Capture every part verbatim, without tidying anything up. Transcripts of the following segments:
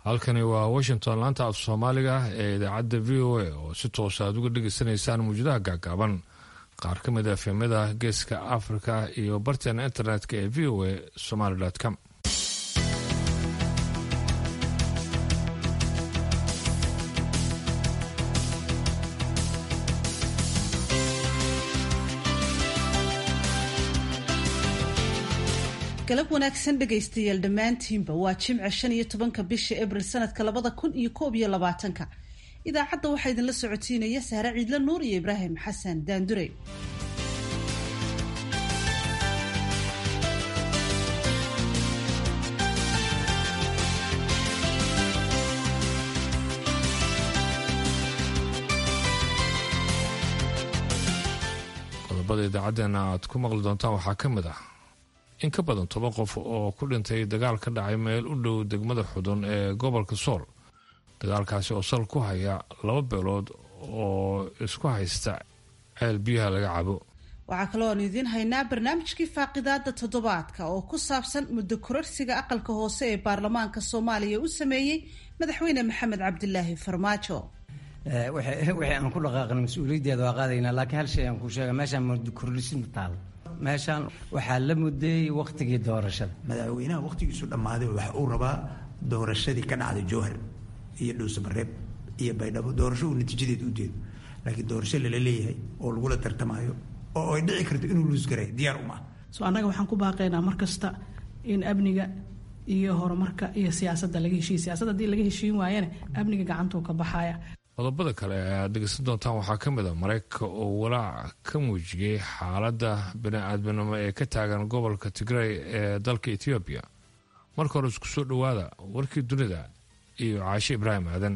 halkani waa Washington, laanta af Soomaaliga ee idaacadda V O A oo si toos ah uga dhageysanaysaan muujadaha gaagaaban qaar ka mid ah filimada geeska Afrika iyo barteena internetka ee v o a somali dot com. galab wanaagsan dhegaystayaal dhammaantiinba waa jimce shan iyo tobanka bisha abril sanadka labada kun iyo koob iyo labaatanka idaacadda waxaa idinla socotiinaya sahre ciidla nuur iyo ibraahim xasan daandure. qodobada idaacaddeenna aad ku maqli doontaan waxaa ka mid ah in ka badan toban qof oo ku dhintay dagaal ka dhacay meel u dhow degmada Xudun ee gobolka Sool. dagaalkaasi oo sal ku haya laba beelood oo isku haysta ceel biyaha laga cabo. waxaa kaloo aan idiin haynaa barnaamijkii faaqidaada toddobaadka oo ku saabsan muddo kororsiga aqalka hoose ee baarlamaanka Soomaaliya uu sameeyey madaxweyne Maxamed Cabdilaahi Farmaajo. waxay aan ku dhaqaaqnay mas'uuliyaddeeda waa qaadaynaa, laakiin hal shay aan ku sheega meeshaan muddo kororsin taal meeshaan waxaa la mudeeyey waqtigii doorashada. madaxweynaha waqtigiisu dhammaaday waxa uu rabaa doorashadii ka dhacday Jowhar iyo Dhuusamareeb iyo Baydhabo doorasho uu natiijadeed u jeedo, laakiin doorasho la leeyahay oo lagu la tartamayo oo ay dhici karto inuu luus garay diyaar uma ah. soo annaga waxaan ku baaqaynaa mar kasta in amniga iyo horumarka iyo siyaasadda laga heshiiyo. siyaasadda haddii laga heshiin waayana amniga gacantuu ka baxaya. qodobada kale ee aad dhegeysan doontaan waxaa ka mid ah Mareykanka oo walaac ka muujiyey xaaladda bini'aadminimo ee ka taagan gobolka Tigray ee dalka Ethiopia. marka hore isku soo dhawaada warkii dunida iyo Caashe Ibraahim Aadan.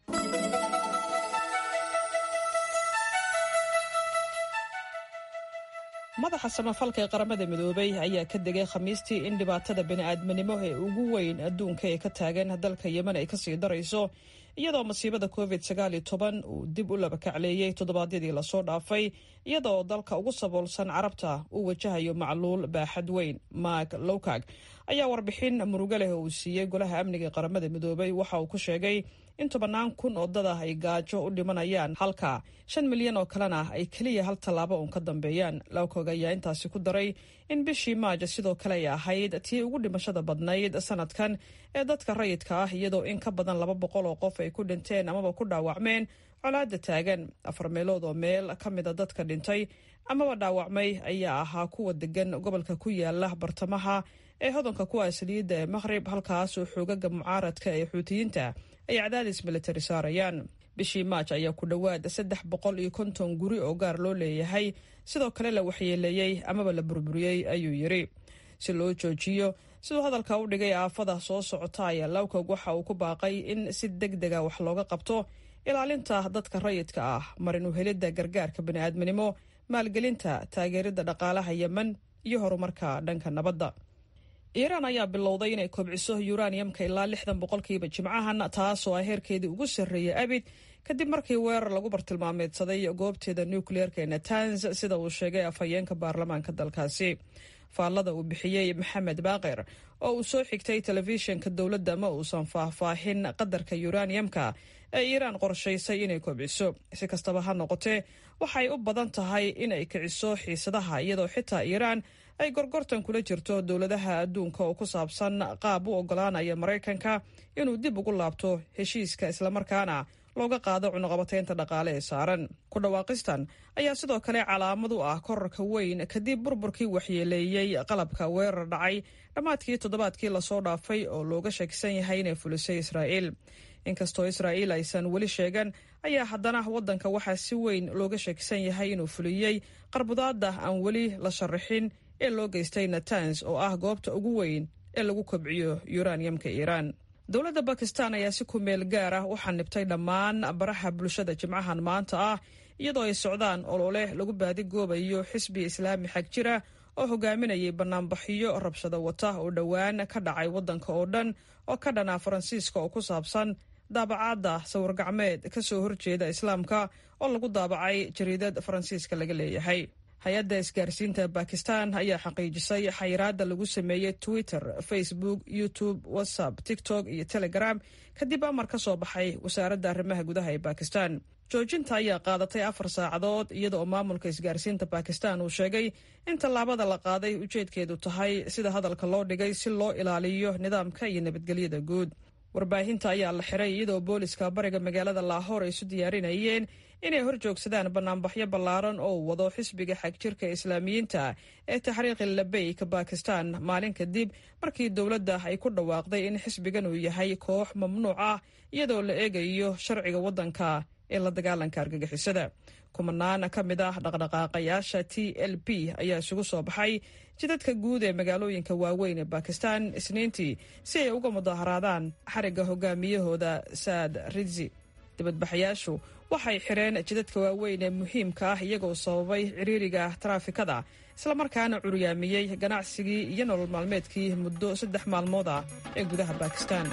madaxa samafalka ee qaramada midoobay ayaa ka degay khamiistii in dhibaatada bini'aadminimo ee ugu weyn adduunka ee ka taagan dalka Yemen ay kasii darayso, iyadoo masiibada covid sagaal iyo toban uu dib u laba kacleeyey toddobaadyadii lasoo dhaafay, iyadoo dalka ugu saboolsan carabta uu wajahayo macluul baaxad weyn. Mark Lowcock ayaa warbixin murugo leh oo uu siiyey golaha amniga qaramada midoobay waxa uu ku sheegay in tobannaan kun oo dad ah ay gaajo u dhimanayaan, halka shan milyan oo kalena ay keliya hal tallaabo uun ka dambeeyaan. Lowcock ayaa intaasi ku daray in bishii maajo sidoo kale ay ahayd tii ugu dhimashada badnayd sanadkan ee dadka rayidka ah, iyadoo in ka badan laba boqol oo qof ay ku dhinteen amaba ku dhaawacmeen colaadda taagan. afar meelood oo meel ka mida dadka dhintay amaba dhaawacmay ayaa ahaa kuwa degan gobolka ku yaala bartamaha ee hodanka ku ah saliidda ee Maghrib, halkaas oo xoogaga mucaaradka ee xuutiyiinta ay cadaadis militari saarayaan. bishii maaj ayaa ku dhowaad saddex boqol iyo konton guri oo gaar loo leeyahay sidoo kale la waxyeeleeyey amaba la burburiyey, ayuu yiri. si loo joojiyo siduu hadalka u dhigay aafada soo socota ayaa Lowcock waxa uu ku baaqay in si degdega wax looga qabto ilaalinta dadka rayidka ah, marin u helidda gargaarka bini'aadminimo, maalgelinta taageerida dhaqaalaha Yemen iyo horumarka dhanka nabadda. Iiraan ayaa bilowday inay kobciso uraniumka ilaa lixdan boqolkiiba jimcahan, taasoo ah heerkeedii ugu sarreeyay abid kadib markii weerar lagu bartilmaameedsaday goobteeda nucleerka ee Natanz, sida uu sheegay afhayeenka baarlamaanka dalkaasi. faallada uu bixiyey Maxamed Baaqir oo uu soo xigtay telefishinka dowladda ma uusan faahfaahin qadarka uraniumka ee Iiraan qorshaysay inay kobciso. si kastaba ha noqotee waxay u badan tahay inay kiciso xiisadaha, iyadoo xitaa Iiraan ay gorgortan kula jirto dowladaha adduunka oo ku saabsan qaab u ogolaanaya Mareykanka inuu dib ugu laabto heshiiska islamarkaana looga qaado cunuqabateynta dhaqaale ee saaran. ku dhawaaqistan ayaa sidoo kale calaamad u ah korarka weyn kadib burburkii waxyeeleeyey qalabka weerar dhacay dhammaadkii toddobaadkii lasoo dhaafay oo looga shakisan yahay inay fulisay Israa'iil. inkastoo Israa'iil aysan weli sheegan, ayaa haddana waddanka waxaa si weyn looga shakisan yahay inuu fuliyey qarbudaada aan weli la sharaxin ee loo geystay Natanz oo ah goobta ugu weyn ee lagu kobciyo uraniumka Iiraan. dowladda Bakistan ayaa si ku meel gaar ah u xanibtay dhammaan baraha bulshada jimcahan maanta ah, iyadoo ay socdaan olole lagu baadigoobayo xisbi islaami xag jira oo hogaaminayay banaanbaxyo rabshado wata oo dhowaan ka dhacay waddanka oo dhan oo ka dhana Faransiiska oo ku saabsan daabacaadda sawir gacmeed ka soo horjeeda islaamka oo lagu daabacay jariidad Faransiiska laga leeyahay. hay-adda isgaarsiinta bakistan ayaa xaqiijisay xayiraadda lagu sameeyey twitter, facebook, youtube, whatsapp, tiktok iyo telegram kadib amar ka soo baxay wasaaradda arrimaha gudaha ee bakistan. joojinta ayaa qaadatay afar saacadood iyada oo maamulka isgaarsiinta bakistan uu sheegay in tallaabada la qaaday ujeedkeedu tahay sida hadalka loo dhigay si loo ilaaliyo nidaamka iyo nabadgelyada guud. warbaahinta ayaa la xiray iyadoo booliska bariga magaalada laahor ay isu diyaarinayeen inay hor joogsadaan banaanbaxyo ballaaran oo uu wado xisbiga xagjirka islaamiyiinta ee taxriiqi labeyk bakistan maalin kadib markii dowladda ay ku dhawaaqday in xisbigan uu yahay koox mamnuuc ah iyadoo la eegayo sharciga waddanka ee la dagaalanka argagixisada. kumanaan ka mid ah dhaqdhaqaaqayaasha t l p ayaa isugu soo baxay jidadka guud ee magaalooyinka waaweyn ee bakistan isniintii si ay uga mudaharaadaan xarigga hogaamiyahooda saad ridzi. dibadbaxayaashu waxay xireen jidadka waaweyn ee muhiimka ah iyagoo sababay ciriiriga taraafikada islamarkaana curyaamiyey ganacsigii iyo nolol maalmeedkii muddo saddex maalmood ah ee gudaha bakistan.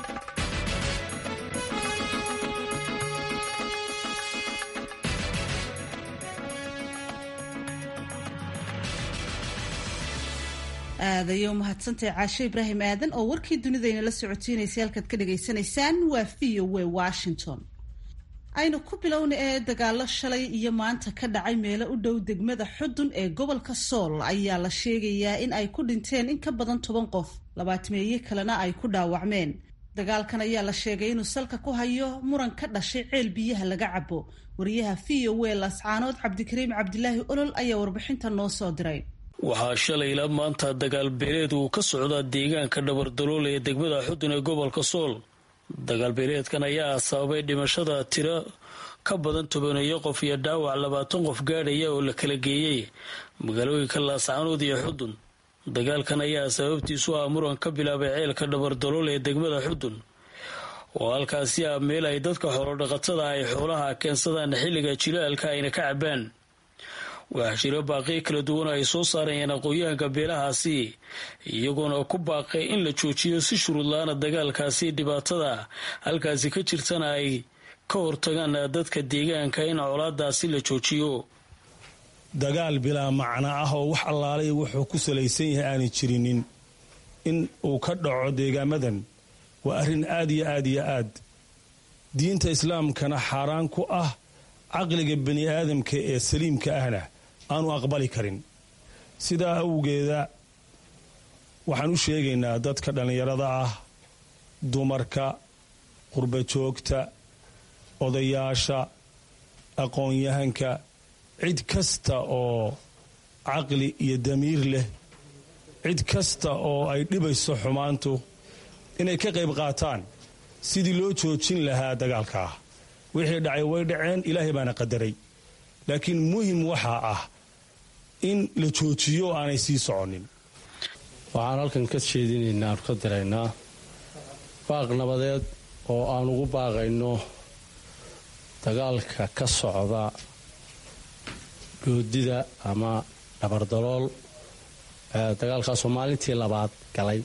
aadayo mahadsantahay caasho ibraahim aadan oo warkii dunidayna la socotiinaysay halkaad ka dhagaysanaysaan waa v o a washington. aynu ku bilowna ee dagaalo shalay iyo maanta ka dhacay meelo u dhow degmada xudun ee gobolka sool ayaa la sheegayaa in ay ku dhinteen in ka badan toban qof, labaatameeye kalena ay ku dhaawacmeen. dagaalkan ayaa la sheegay inuu salka ku hayo muran ka dhashay ceel biyaha laga cabo. wariyaha v o a lascaanood cabdikariim cabdilaahi olol ayaa warbixinta noo soo diray. waxaa shalay ilaa maanta dagaal beeleed uu ka socdaa deegaanka dhabardalool ee degmada xudun ee gobolka sool. dagaal beeleedkan ayaa sababay dhimashada tiro ka badan tobaneeyo qof iyo dhaawac labaatan qof gaadhaya oo la kala geeyey magaalooyinka laascaanood iyo xudun. dagaalkan ayaa sababtiisu ah muran ka bilaabay ceelka dhabardalool ee degmada xudun oo halkaasi ah meel ay dadka xoolodhaqatada ay xoolaha keensadaan xilliga jilaalka ayna ka cabaan. waxaa jira baaqi kala duwan ay soo saarayeen aqoon-yahanka beelahaasi iyagoona ku baaqay in la joojiyo si shuruudla-aana dagaalkaasi dhibaatada halkaasi ka jirtana ay ka hortagaan dadka deegaanka in colaadaasi la joojiyo. dagaal bilaa macno ah oo wax allaalay wuxuu ku salaysan yahay aanay jirinin in uu ka dhaco deegaamadan waa arrin aad iyo aad iyo aad diinta islaamkana xaaraan ku ah, caqliga bani aadamka ee saliimka ahna aanu aqbali karin. sidaa awgeeda waxaan u sheegaynaa dadka dhallinyarada ah, dumarka, qurbajoogta, odayaasha, aqoon-yahanka, cid kasta oo caqli iyo damiir leh, cid kasta oo ay dhibayso xumaantu inay ka qayb qaataan sidii loo joojin lahaa dagaalkaa. wixii dhacay way dhaceen, ilaahay baana qadaray, laakiin muhim waxaa ah in la joojiyo oo aanay sii soconin. waxaan halkan ka jeedinaynaa aanu ka diraynaa baaq nabadeed oo aan ugu baaqayno dagaalka ka socda goodida ama dhabardalool. dagaalkaasoo maalintii labaad galay.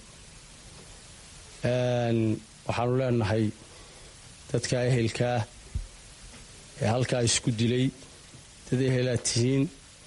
waxaanu leenahay dadka ehelkaa ee halkaa isku dilay, dad ehelaad tihiin,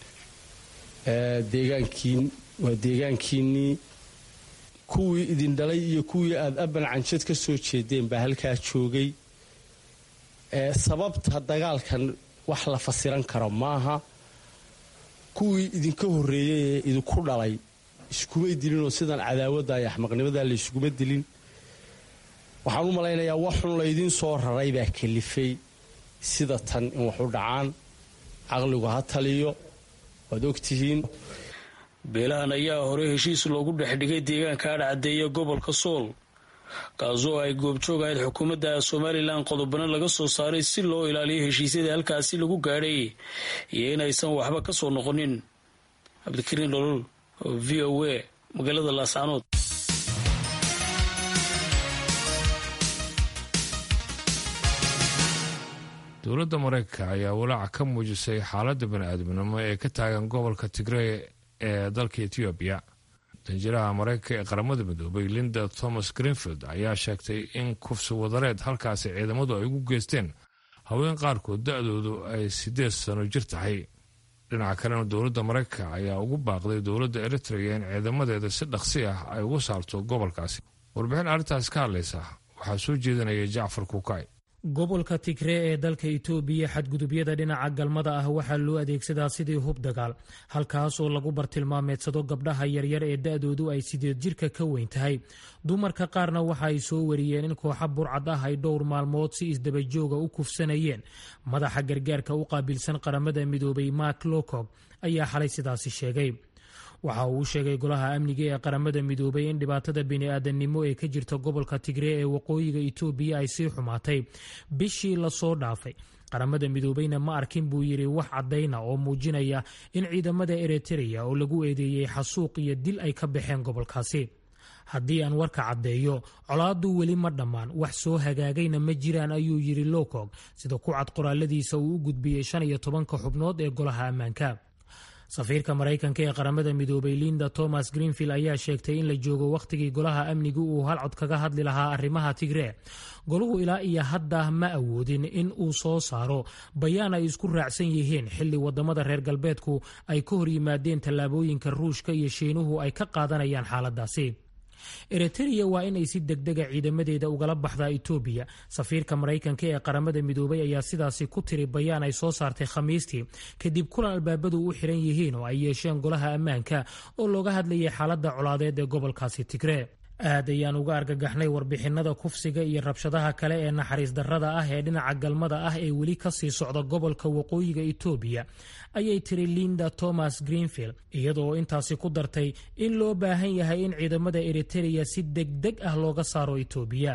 deegaankiin waa deegaankiinnii, kuwii idin dhalay iyo kuwii aad aban canjad ka soo jeedeen baa halkaa joogay. sababta dagaalkan wax la fasiran karo maaha. kuwii idinka horreeyey ee idinku dhalay iskumay dilinoo sidan cadaawadda iyo axmaqnimadaa la iskuma dilin. waxaan u malaynayaa waxun laydiin soo raray baa kalifay sida tan in wax u dhacaan. caqligu ha taliyo, waad ogtihiin. beelahan ayaa hore heshiis loogu dhexdhigay deegaanka adhcadeeye gobolka sool, kaasoo ay goobjoog ahayd xukuumadda somalilan. qodobana laga soo saaray si loo ilaaliyo heshiisyada halkaasi lagu gaadhay iyo inaysan waxba ka soo noqonin. cabdikariin dholol, v o a, magaalada laascaanood. dowladda maraykanka ayaa walaac ka muujisay xaaladda bani-aadamnimo ee ka taagan gobolka tigrey ee dalka etoobiya. danjiraha maraykanka ee qaramada midoobay linda thomas greenfield ayaa sheegtay in kufsi wadareed halkaasi ciidamadu ay ugu geysteen haween qaarkood da-doodu ay siddeed sano jir tahay. dhinaca kalena dowladda maraykanka ayaa ugu baaqday dowladda eritrea in ciidamadeeda si dhaqsi ah ay uga saarto gobolkaasi. warbixin arrintaas ka hadlaysa waxaa soo jeedinaya jacfar kuukay. gobolka tigree ee dalka itoobiya xadgudubyada dhinaca galmada ah waxaa loo adeegsadaa sidii hub dagaal, halkaas oo lagu bartilmaameedsado gabdhaha yaryar ee da-doodu ay sideed jirka ka weyn tahay. dumarka qaarna waxa ay soo wariyeen in kooxa burcad ah ay dhowr maalmood si isdabajooga u kufsanayeen. madaxa gargaarka u qaabilsan qaramada midoobay Mark Lowcock ayaa xalay sidaasi sheegay. waxa uu sheegay golaha amniga ee qaramada midoobay in dhibaatada bini-aadannimo ee ka jirta gobolka tigree ee waqooyiga itoobiya ay sii xumaatay bishii lasoo dhaafay. qaramada midoobeyna ma arkin buu yidhi wax caddayna oo muujinaya in ciidamada eritrea oo lagu eedeeyey xasuuq iyo dil ay ka baxeen gobolkaasi. haddii aan warka caddeeyo, colaaddu weli ma dhammaan, wax soo hagaagayna ma jiraan, ayuu yidhi Lowcock sida ku cad qoraaladiisa uu u gudbiyey shan iyo tobanka xubnood ee golaha ammaanka. safiirka maraykanka ee qaramada midoobay Linda Thomas Greenfield ayaa sheegtay in la joogo wakhtigii golaha amnigu uu halcod kaga hadli lahaa arrimaha Tigree. goluhu ilaa iyo hadda ma awoodin in uu soo saaro bayaan ay isku raacsan yihiin xilli wadamada reer galbeedku ay ka hor yimaadeen tallaabooyinka Ruushka iyo Shiinuhu ay ka qaadanayaan xaaladaasi. eritrea waa inay si degdega ciidamadeeda ugala baxdaa Itoobiya. safiirka maraykanka ee qaramada midoobay ayaa sidaasi ku tiri bayaan ay soo saartay khamiistii kadib kulan albaabadu u xiran yihiin oo ay yeesheen golaha ammaanka oo looga hadlayay xaaladda colaadeed ee gobolkaasi Tigree. aad ayaan uga argagaxnay warbixinada kufsiga iyo rabshadaha kale ee naxariis darrada ah ee dhinaca galmada ah ee weli ka sii socda gobolka waqooyiga Itoobiya, ayay tiri Linda Thomas Greenfield, iyadoo intaasi ku dartay in loo baahan yahay in ciidamada Eritrea si degdeg ah looga saaro Itoobiya.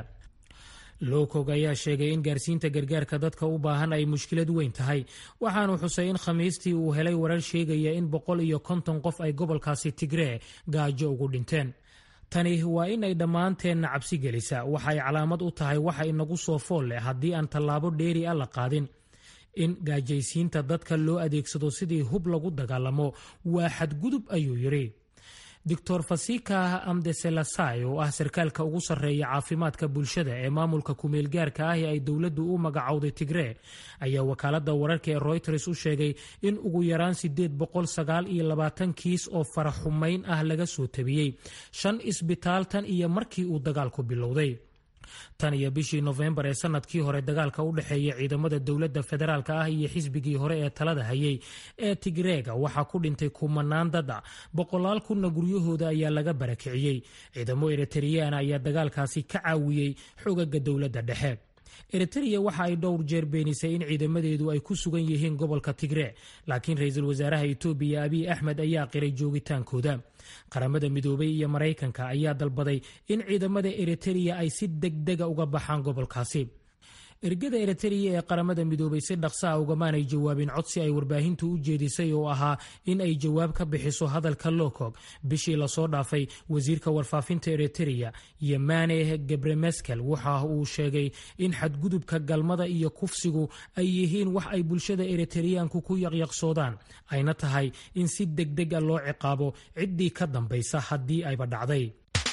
Lowcock ayaa sheegay in gaarsiinta gargaarka dadka u baahan ay mushkilad weyn tahay, waxaanu xusay in khamiistii uu helay warar sheegaya in boqol iyo konton qof ay gobolkaasi Tigree gaajo ugu dhinteen. tani waa in ay dhammaanteenna cabsi gelisa, waxay calaamad u tahay waxa inagu soo fool leh haddii aan tallaabo dheeri ah la qaadin. in gaajaysiinta dadka loo adeegsado sidii hub lagu dagaalamo waa xadgudub, ayuu yidhi. doctor Fasika Amdeselasai oo ah sarkaalka ugu sarreeya caafimaadka bulshada ee maamulka kumeelgaarka ah ee ay dowladdu u magacowday Tigree ayaa wakaaladda wararka ee Reuters u sheegay in ugu yaraan sideed boqol sagaal iyo labaatan kiis oo faraxumayn ah laga soo tabiyey shan isbitaal tan iyo markii uu dagaalku bilowday. tan iyo bishii Novembar ee sanadkii hore dagaalka u dhexeeya ciidamada dowladda federaalka ah iyo xisbigii hore ee talada hayay ee Tigreega waxaa ku dhintay kumanaan dad ah, boqolaal kunna guryahooda ayaa laga barakiciyey. ciidamo Eritrean ayaa dagaalkaasi ka caawiyey xogaga dowladda dhexe. Eritrea waxa ay dhowr jeer beenisay in ciidamadeedu ay ku sugan yihiin gobolka Tigree, laakiin ra'iisul wasaaraha Itoobiya Abiy Ahmed ayaa qiray joogitaankooda. qaramada midoobay iyo Maraykanka ayaa dalbaday in ciidamada Eritrea ay si degdega uga baxaan gobolkaasi. ergada Eritrea ee qaramada midoobay si dhaqso ah ugamaanay jawaabin codsi ay warbaahintu u jeedisay oo ahaa in ay jawaab ka bixiso hadalka Lowcock. bishii lasoo dhaafay wasiirka warfaafinta Eritrea Yemane Gebremeskel waxa uu sheegay in xadgudubka galmada iyo kufsigu ay yihiin wax ay bulshada Eritreanku ku yaqyaqsoodaan, ayna tahay in si degdeg ah loo ciqaabo ciddii ka dambaysa haddii ayba dhacday.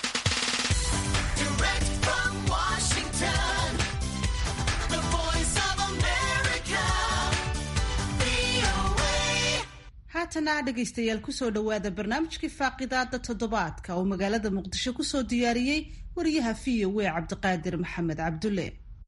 haatana dhegaystayaal kusoo dhowaada barnaamijkii faaqidaada toddobaadka oo magaalada muqdisho kusoo diyaariyey wariyaha v o a cabdiqaadir maxamed cabdulle.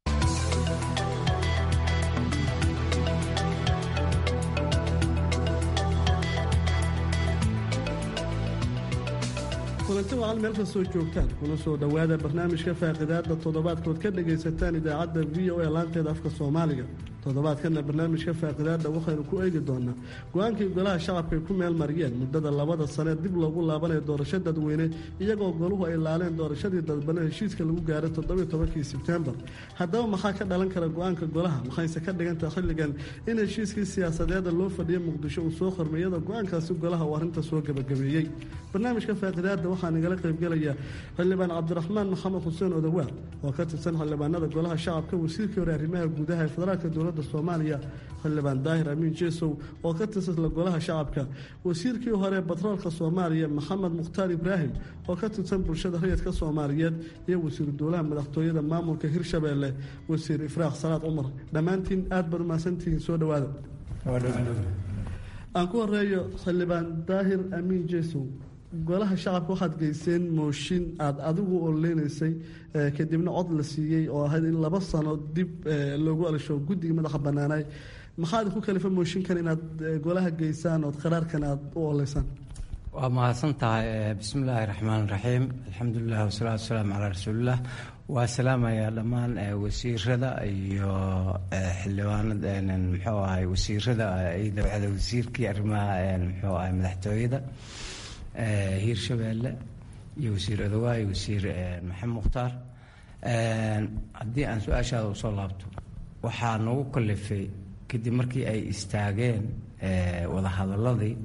kulanti wacan meel kastoo joogtaan kuna soo dhowaada barnaamijka faaqidaada toddobaadkood ka dhagaysataan idaacadda v o a laanteeda afka soomaaliga. toddobaadkana barnaamijka faaqidaada waxaynu ku eegi doonaa go-aankii golaha shacabka ay ku meel mariyeen muddada labada sanee dib loogu laabanayo doorasho dadweyne iyagoo goluhu ay laaleen doorashadii dadbane heshiiska lagu gaaray toddobiyo tobankii sebtembar. haddaba maxaa ka dhalan kara go-aanka golaha, maxayse ka dhigantaha xilligan in heshiiskii siyaasadeeda loo fadhiya muqdisho uu soo qormay iyadoo go-aankaasi golaha uu arrinta soo gabagabeeyey. barnaamijka faaqidaada waxaa nagala qaybgelaya xildhibaan cabdiraxmaan maxamed xuseen odawaar oo ka tirsan xildhibaanada golaha shacabka, wasiirkii hore arrimaha gudaha ee federaalka dowladda soomaaliya xildhibaan daahir amiin jeesow oo ka tirsan golaha shacabka, wasiirkii hore batroolka soomaaliya maxamed mukhtaar ibraahim oo ka tirsan bulshada rayidka soomaaliyeed, iyo wasiiru dowlaha madaxtooyada maamulka hirshabeelle wasiir ifraaq salaad cumar. dhammaantiin aad baad umahadsantihiin, soo dhowaada. aan ku horeeyo xildhibaan daahir amiin jeesow golaha shacabka waxaad geyseen mooshin aada adigu ololeynaysay kadibna cod la siiyey oo ahayd in laba sano dib loogu alisho guddiga madaxa bannaanay maxaad ku kalifa mooshinkan inaad golaha geysaan ood qaraarkan aada u oleysaan waa mahadsan tahay bismi illaahi raxmaan raxiim alxamdulilah wasalaatu wasalaamu calaa rasuulilah waa salaamayaa dhammaan wasiirada iyo xildhibaanada muxuu ahay wasiirada dabcada wasiirkii arrimaha muxuu ahay madaxtooyada hiirshabeelle iyo wasiir odowaay wasiir maxamed mukhtaar haddii aan su-aashaada usoo laabto waxaa nagu kalifay kadib markii ay istaageen wadahadaladii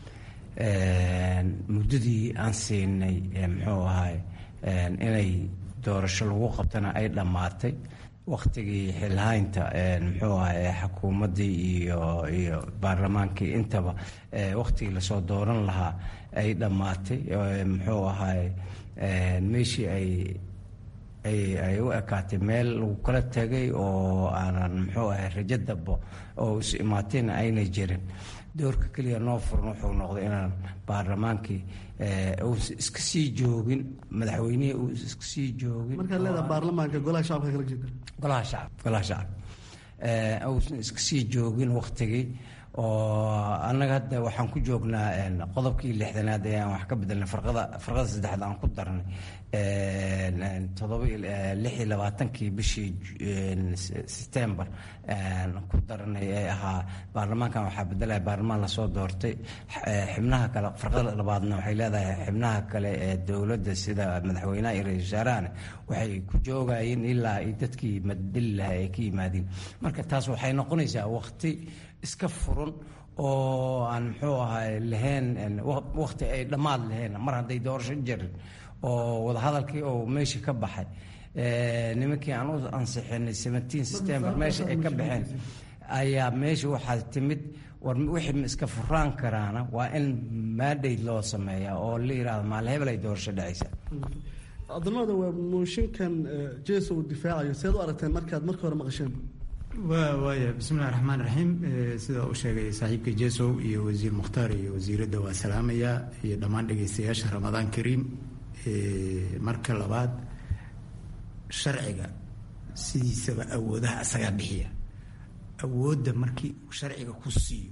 muddadii aan siinay muxuu ahay inay doorasho lagu qabtana ay dhammaatay wakhtigii xilhaynta muxuu ahay xukuumaddii iyo iyo baarlamaankii intaba wakhtigii lasoo dooran lahaa ay dhammaatay muxuu ahay meeshii ay ay ay u ekaatay meel lagu kala tegay oo aanan muxuu ahay rajo dabo oo is imaateen ayna jirin doorka keliya noo furan wuxuu noqday inaan baarlamaankii uusan iska sii joogin madaxweynihii uusan iska sii joogin markaad leedaha baarlamaanka golaha shacabka kala jeeda golaha shacab golaha shacab uusan iska sii joogin waktigii oo annaga hadda waxaan ku joognaa qodobkii lixdanaad ee aan wax ka bedelnay farqada farqada saddexaad aan ku darnay todoba lix iyo labaatankii bishii September ku darnay ee ahaa baarlamaankan waxaa bedelaya baarlamaan lasoo doortay xubnaha kale farqada labaadna waxay leedahay xubnaha kale ee dowladda sida madaxweynaha iyo ra-iisul wasaarahana waxay ku joogayeen ilaa ay dadkii madbeli lahaa ay ka yimaadeen marka taas waxay noqonaysaa waqti iska furan oo aan muxuu ahay lahayn waqti ay dhammaad lahayn mar hadday doorasho jirin oo wadahadalkii oo meesha ka baxay nimankii aan u ansixinay seventeen September meesha ay ka baxeen ayaa meesha waxaa timid war wixii iska furaan karaana waa in mandate loo sameeyaa oo la yiraahdo maal hebel ay doorasho dhacaysa adnooda waa mooshinkan jeeso uu difaacayo seed u aragteen markaad markii hore maqasheen waa waaya bismillahi raxmaan raxiim sida uu sheegay saaxiibka jeesow iyo wasiir mukhtaar iyo wasiiradda waa salaamaya iyo dhammaan dhegaystayaasha ramadaan kariim marka labaad sharciga sidiisaba awoodaha asagaa bixiya awoodda markii uu sharciga ku siiyo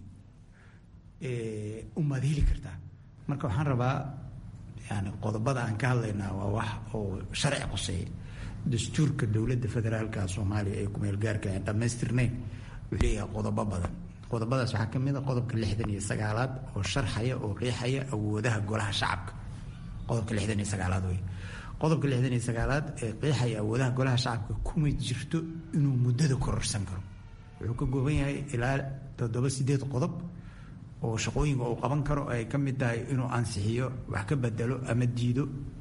umaad heli kartaa marka waxaan rabaa yani qodobada aan ka hadlaynaa waa wax oo sharci quseeya dastuurka dowladda federaalka soomaaliya ee kumeel gaarka aan dhammaystirnayn wuxuu leeyahay qodobo badan qodobadaas waxaa ka mid a qodobka lixdan iyo sagaalaad oo sharxaya oo qeexaya awoodaha golaha shacabka qodobka lixdan iyo sagaalaad wey qodobka lixdan iyo sagaalaad ee qeexaya awoodaha golaha shacabka kuma jirto inuu muddada kororsan karo wuxuu ka gooban yahay ilaa toddoba sideed qodob oo shaqooyinka uu qaban karo ay ka mid tahay inuu ansixiyo wax ka bedelo ama diido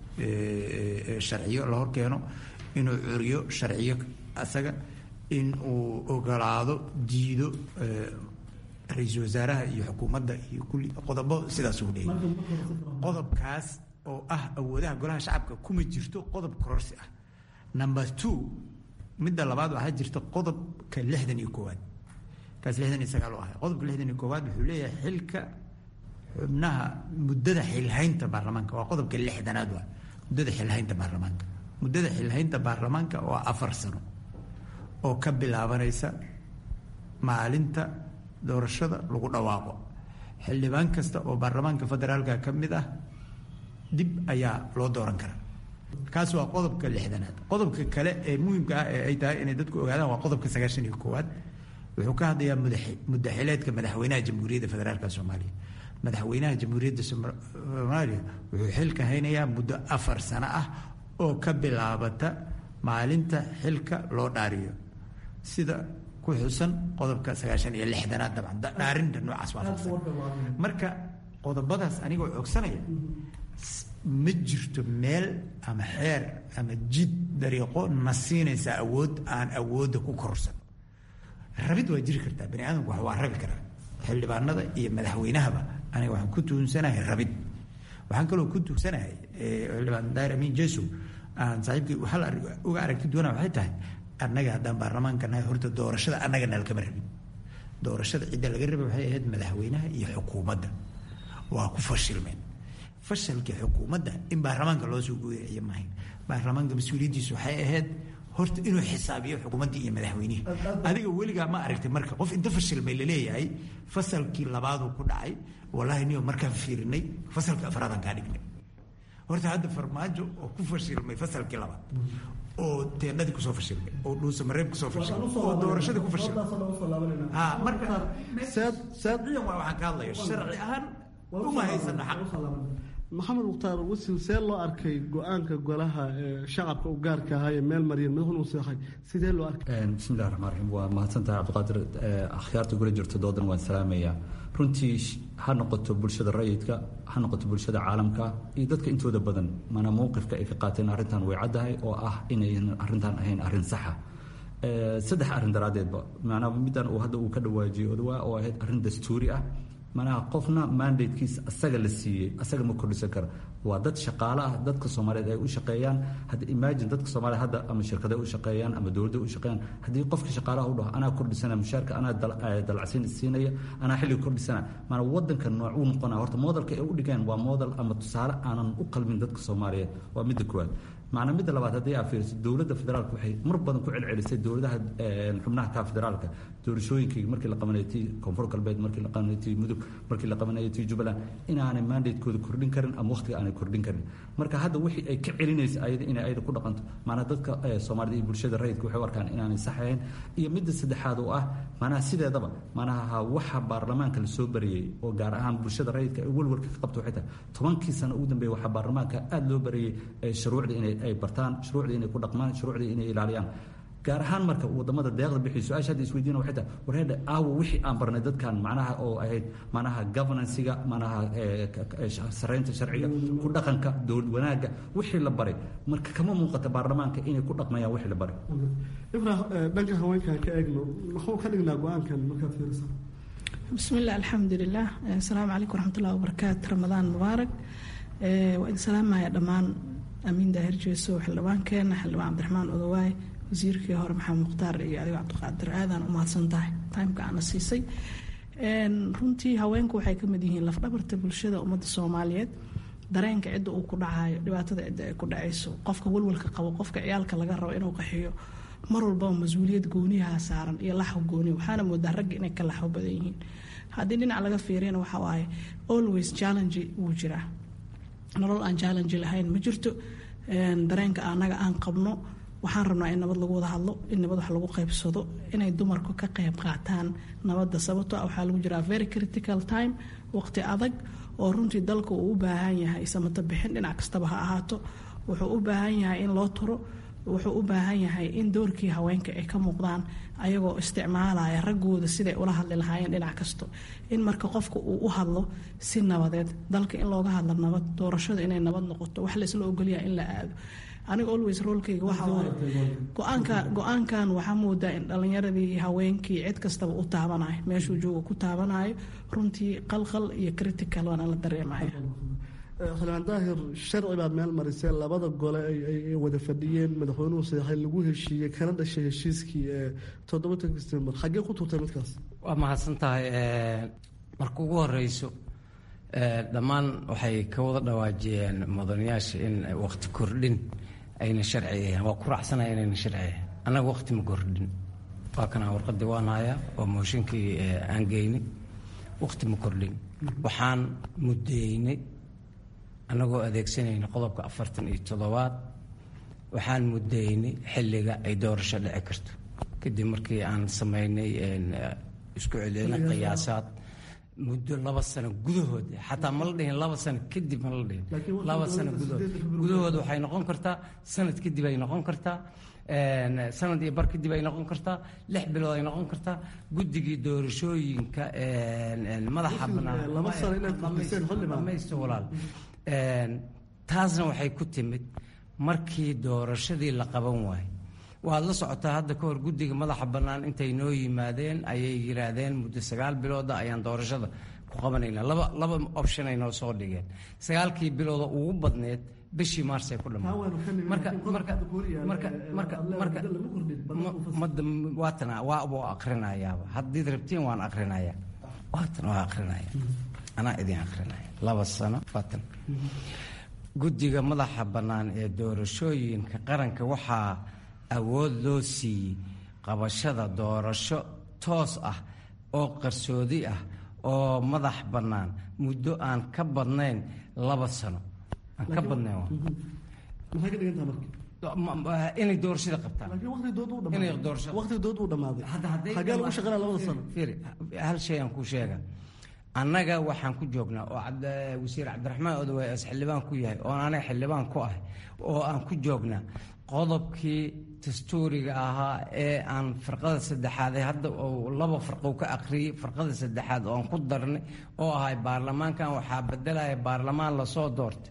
sharciyo la horkeeno inuu curiyo sharciyo asaga in uu ogolaado diido ra-iisul wasaaraha iyo xukuumadda iyo kulli qodobo sidaas uu leeyahay qodobkaas oo ah awoodaha golaha shacabka kuma jirto qodob kororsi ah number two midda labaad waxaa jirta qodobka lixdan iyo koowaad kaas lixdan iyo sagaal oo ahay qodobka lixdan iyo koowaad wuxuu leeyahay xilka xubnaha muddada xilhaynta baarlamaanka waa qodobka lixdanaad waa muddada xilhaynta baarlamaanka muddada xilhaynta baarlamaanka waa afar sano oo ka bilaabanaysa maalinta doorashada lagu dhawaaqo xildhibaan kasta oo baarlamaanka federaalka ka mid ah dib ayaa loo dooran karaa kaas waa qodobka lixdanaad qodobka kale ee muhiimka ah ee ay tahay inay dadku ogaadaan waa qodobka sagaashan iyo koowaad wuxuu ka hadlayaa muddaxileedka madaxweynaha jamhuuriyadda federaalka soomaaliya madaxweynaha jamhuuriyadda soomaaliya wuxuu xilka haynayaa muddo afar sano ah oo ka bilaabata maalinta xilka loo dhaariyo sida ku xusan qodobka sagaashan iyo lixdanaad dabcan dhaarinta noocaas waafaqsan marka qodobadaas anigoo cogsanaya ma jirto meel ama xeer ama jid dariiqo na siinaysa awood aan awoodda ku korsan rabid waa jiri kartaa bani aadamku wax waa rabi karaa xildhibaanada iyo madaxweynahaba aniga waxaan ku tuunsanahay rabid waxaan kaloo ku tuunsanahay xildhibaan daahir amiin jeesow aan saaxiibkii hal uga aragti duwana waxay tahay annaga haddaan baarlamaanka nahay horta doorashada annaga nalkama rabin doorashada cidda laga rabay waxay ahayd madaxweynaha iyo xukuumadda waa ku fashilmeen fashalkii xukuumadda in baarlamaanka loo soo gooyaya maahayn baarlamaanka mas-uuliyaddiisu waxay ahayd horta inuu xisaabiyo xukuumaddii iyo madaxweynihii adiga weligaa ma aragtay marka qof inta fashilmay laleeyahay fasalkii labaaduu ku dhacay wallaahi niyo markaan fiirinay fasalka afraadaan kaa dhignay horta hadda farmaajo oo ku fashilmay fasalkii labaad oo teendhadii kusoo fashilmay oo dhuusamareeb kusoo fashilmay oo doorashadii ku fashilmay ha marka sharciyan waa waxaan ka hadlayo sharci ahaan uma haysana xaq maxamed mukhtaar wasiil see loo arkay go-aanka golaha shacabka u gaarka ahaa ee meel maryan madaxweyne uu seexay sidee loo arkay bismillahi raxmaan raxiim waa mahadsantahay cabdiqaadir akhyaarta gula jirto doodan waan salaamayaa runtii ha noqoto bulshada rayidka ha noqoto bulshada caalamka iyo dadka intooda badan mana mowqifka ay ka qaateen arrintan way caddahay oo ah inayn arrintan ahayn arrin saxa saddex arrin daraaddeedba macnaa middan uu hadda uu ka dhawaajiyo odawaa oo ahayd arrin dastuuri ah manaha qofna mandatekiisa asaga la siiyey asaga ma kordhisan kara waa dad shaqaale ah dadka soomaaliyeed ay u shaqeeyaan hadda imagine dadka soomaaliya hadda ama shirkada u shaqeeyaan ama dowladda u shaqeeyaan haddii qofka shaqaalaha u dhaho anaa kordhisana mushaarka anaa dalacsiin siinaya anaa xilliga kordhisana maana wadanka nooc uu noqonaya horta modelka ay u dhigeen waa model ama tusaale aanan u qalmin dadka soomaaliyeed waa midda koowaad macna midda labaad haddii aad fiiriso dowladda federaalka waxay mar badan ku celcelisay dowladaha xubnaha ka federaalka doorashooyinkii markii la qabanayay tii koonfur galbeed markii la qabanayay tii mudug markii la qabanayay tii jubbaland inaanay mandatekooda kordhin karin ama waqtiga aanay kordhin karin marka hadda wixii ay ka celinaysa ayada inay ayada ku dhaqanto maanaa dadka soomaalida iyo bulshada rayidka waxay u arkaan inaanay sax ahayn iyo midda saddexaad oo ah maanaha sideedaba maanaha waxa baarlamaanka la soo bariyey oo gaar ahaan bulshada rayidka ay walwalka ka qabto waxay tahay tobankii sano ugu dambeeya waxaa baarlamaanka aada loo bariyey shuruucda inay ay bartaan shuruucdii inay ku dhaqmaan shuruucdii inay ilaaliyaan gaar ahaan marka wadamada deeqda bixiyo su-aasha hadda isweydiina waxay tahay warheedha aawo wixii aan barnay dadkan macnaha oo ahayd macnaha governancega macnaha sareynta sharciga ku dhaqanka dowlad wanaagga wixii la baray marka kama muuqata baarlamaanka inay ku dhaqmayaan wixii la baray ibrah dhanka haweenkan ka eegno muxuu ka dhignaa go-aankan markaad fiiriso bismillah alxamdulilah asalaamu calaykum waraxmatullahi wabarakaatu ramadaan mubaarak waa idin salaamaya dhammaan amiin daahir jeeso xildhibaankeena xildhibaan cabdiraxmaan odowaay wasiirkii hore maxamed mukhtaar iyo adigo cabdiqaadir aadaan u mahadsan tahay timeka aana siisay runtii haweenku waxay ka mid yihiin lafdhabarta bulshada ummadda soomaaliyeed dareenka cidda uu ku dhacayo dhibaatada cidda ay ku dhacayso qofka walwalka qabo qofka ciyaalka laga rabo inuu qaxiyo mar walbaba mas-uuliyad gooniyaha saaran iyo laxw gooni waxaana moodaa ragga inay ka laxwo badan yihiin haddii dhinac laga fiiriyana waxa waaye always challenge wuu jiraa nolol aan challenge lahayn ma jirto dareenka anaga aan qabno waxaan rabnaa in nabad lagu wada hadlo in nabad wax lagu qaybsado inay dumarku ka qayb qaataan nabadda sababto ah waxaa lagu jiraa very critical time waqti adag oo runtii dalka uu u baahan yahay samato bixin dhinac kastaba ha ahaato wuxuu u baahan yahay in loo turo wuxuu u baahan yahay in doorkii haweenka ay ka muuqdaan ayagoo isticmaalaya raggooda siday ula hadli lahaayeen dhinac kasto in marka qofka uu u hadlo si nabadeed dalka in looga hadlo nabad doorashada inay nabad noqoto wax laysla ogolyaha in la aado aniga always roolkayga waxa waaye go-aanka go-aankan waxaa moodaa in dhallinyaradii haweenkii cid kastaba u taabanayo meeshuu jooga ku taabanayo runtii qalqal iyo critical waana la dareemaya xildhibaan daahir sharci baad meel marisee labada gole ay wada fadhiyeen madaxweynuhu saxay lagu heshiiyey kana dhashay heshiiskii ee toddobatanka December xaggee ku turtay midkaas waa mahadsan tahay marka ugu horeyso dhammaan waxay ka wada dhawaajiyeen mudanayaasha in waqti kordhin ayna sharciyeeyeen waa ku raacsanaya inayna sharciyeeyeen annaga waqti ma kordhin waa kana warqadii waan hayaa oo mooshinkii aan geynay waqti ma kordhin waxaan muddeynay annagoo adeegsanayna qodobka afartan iyo toddobaad waxaan muddeynay xilliga ay doorasho dhici karto kadib markii aan samaynay isku celcelin qiyaasaad muddo laba sano gudahood xataa ma la dhihin laba sano kadib ma la dhihin laba sano gudahood gudahood waxay noqon kartaa sanad kadib ay noqon kartaa sanad iyo bar kadib ay noqon kartaa lix bilood ay noqon kartaa guddigii doorashooyinka madaxa banaanmaysto walaal taasna waxay ku timid markii doorashadii la qaban waayey waad la socotaa hadda ka hor guddiga madaxa bannaan intay noo yimaadeen ayay yidhaahdeen muddo sagaal bilooda ayaan doorashada ku qabanaynaa laba laba option ay noo soo dhigeen sagaalkii bilooda ugu badneed bishii maarsay ku dhammaatay marka marka marka marka marka madda waatana waa buu akrinayaaba haddiid rabtiin waan akrinayaa waatan waa akrinaya anaa idin akrinaya laba sano waatan guddiga madaxa bannaan ee doorashooyinka qaranka waxaa awood loo siiyey qabashada doorasho toos ah oo qarsoodi ah oo madax bannaan muddo aan ka badnayn laba sano aan ka badnayn maxay ka dhigantaa marka inay doorashada qabtaan inay waqtigood uu dhammaaday xagee lagu shaqeynaa labada sano fiiri hal shay aan kuu sheega annaga waxaan ku joognaa oo wasiir cabdiraxmaan odawaay as xildhibaan ku yahay oo anaga xildhibaan ku ah oo aan ku joognaa qodobkii dastuuriga ahaa ee aan farqada saddexaad ee hadda uu laba farqo ka aqriyey farqada saddexaad oo aan ku darnay oo ahay baarlamaankan waxaa bedelaya baarlamaan lasoo doortay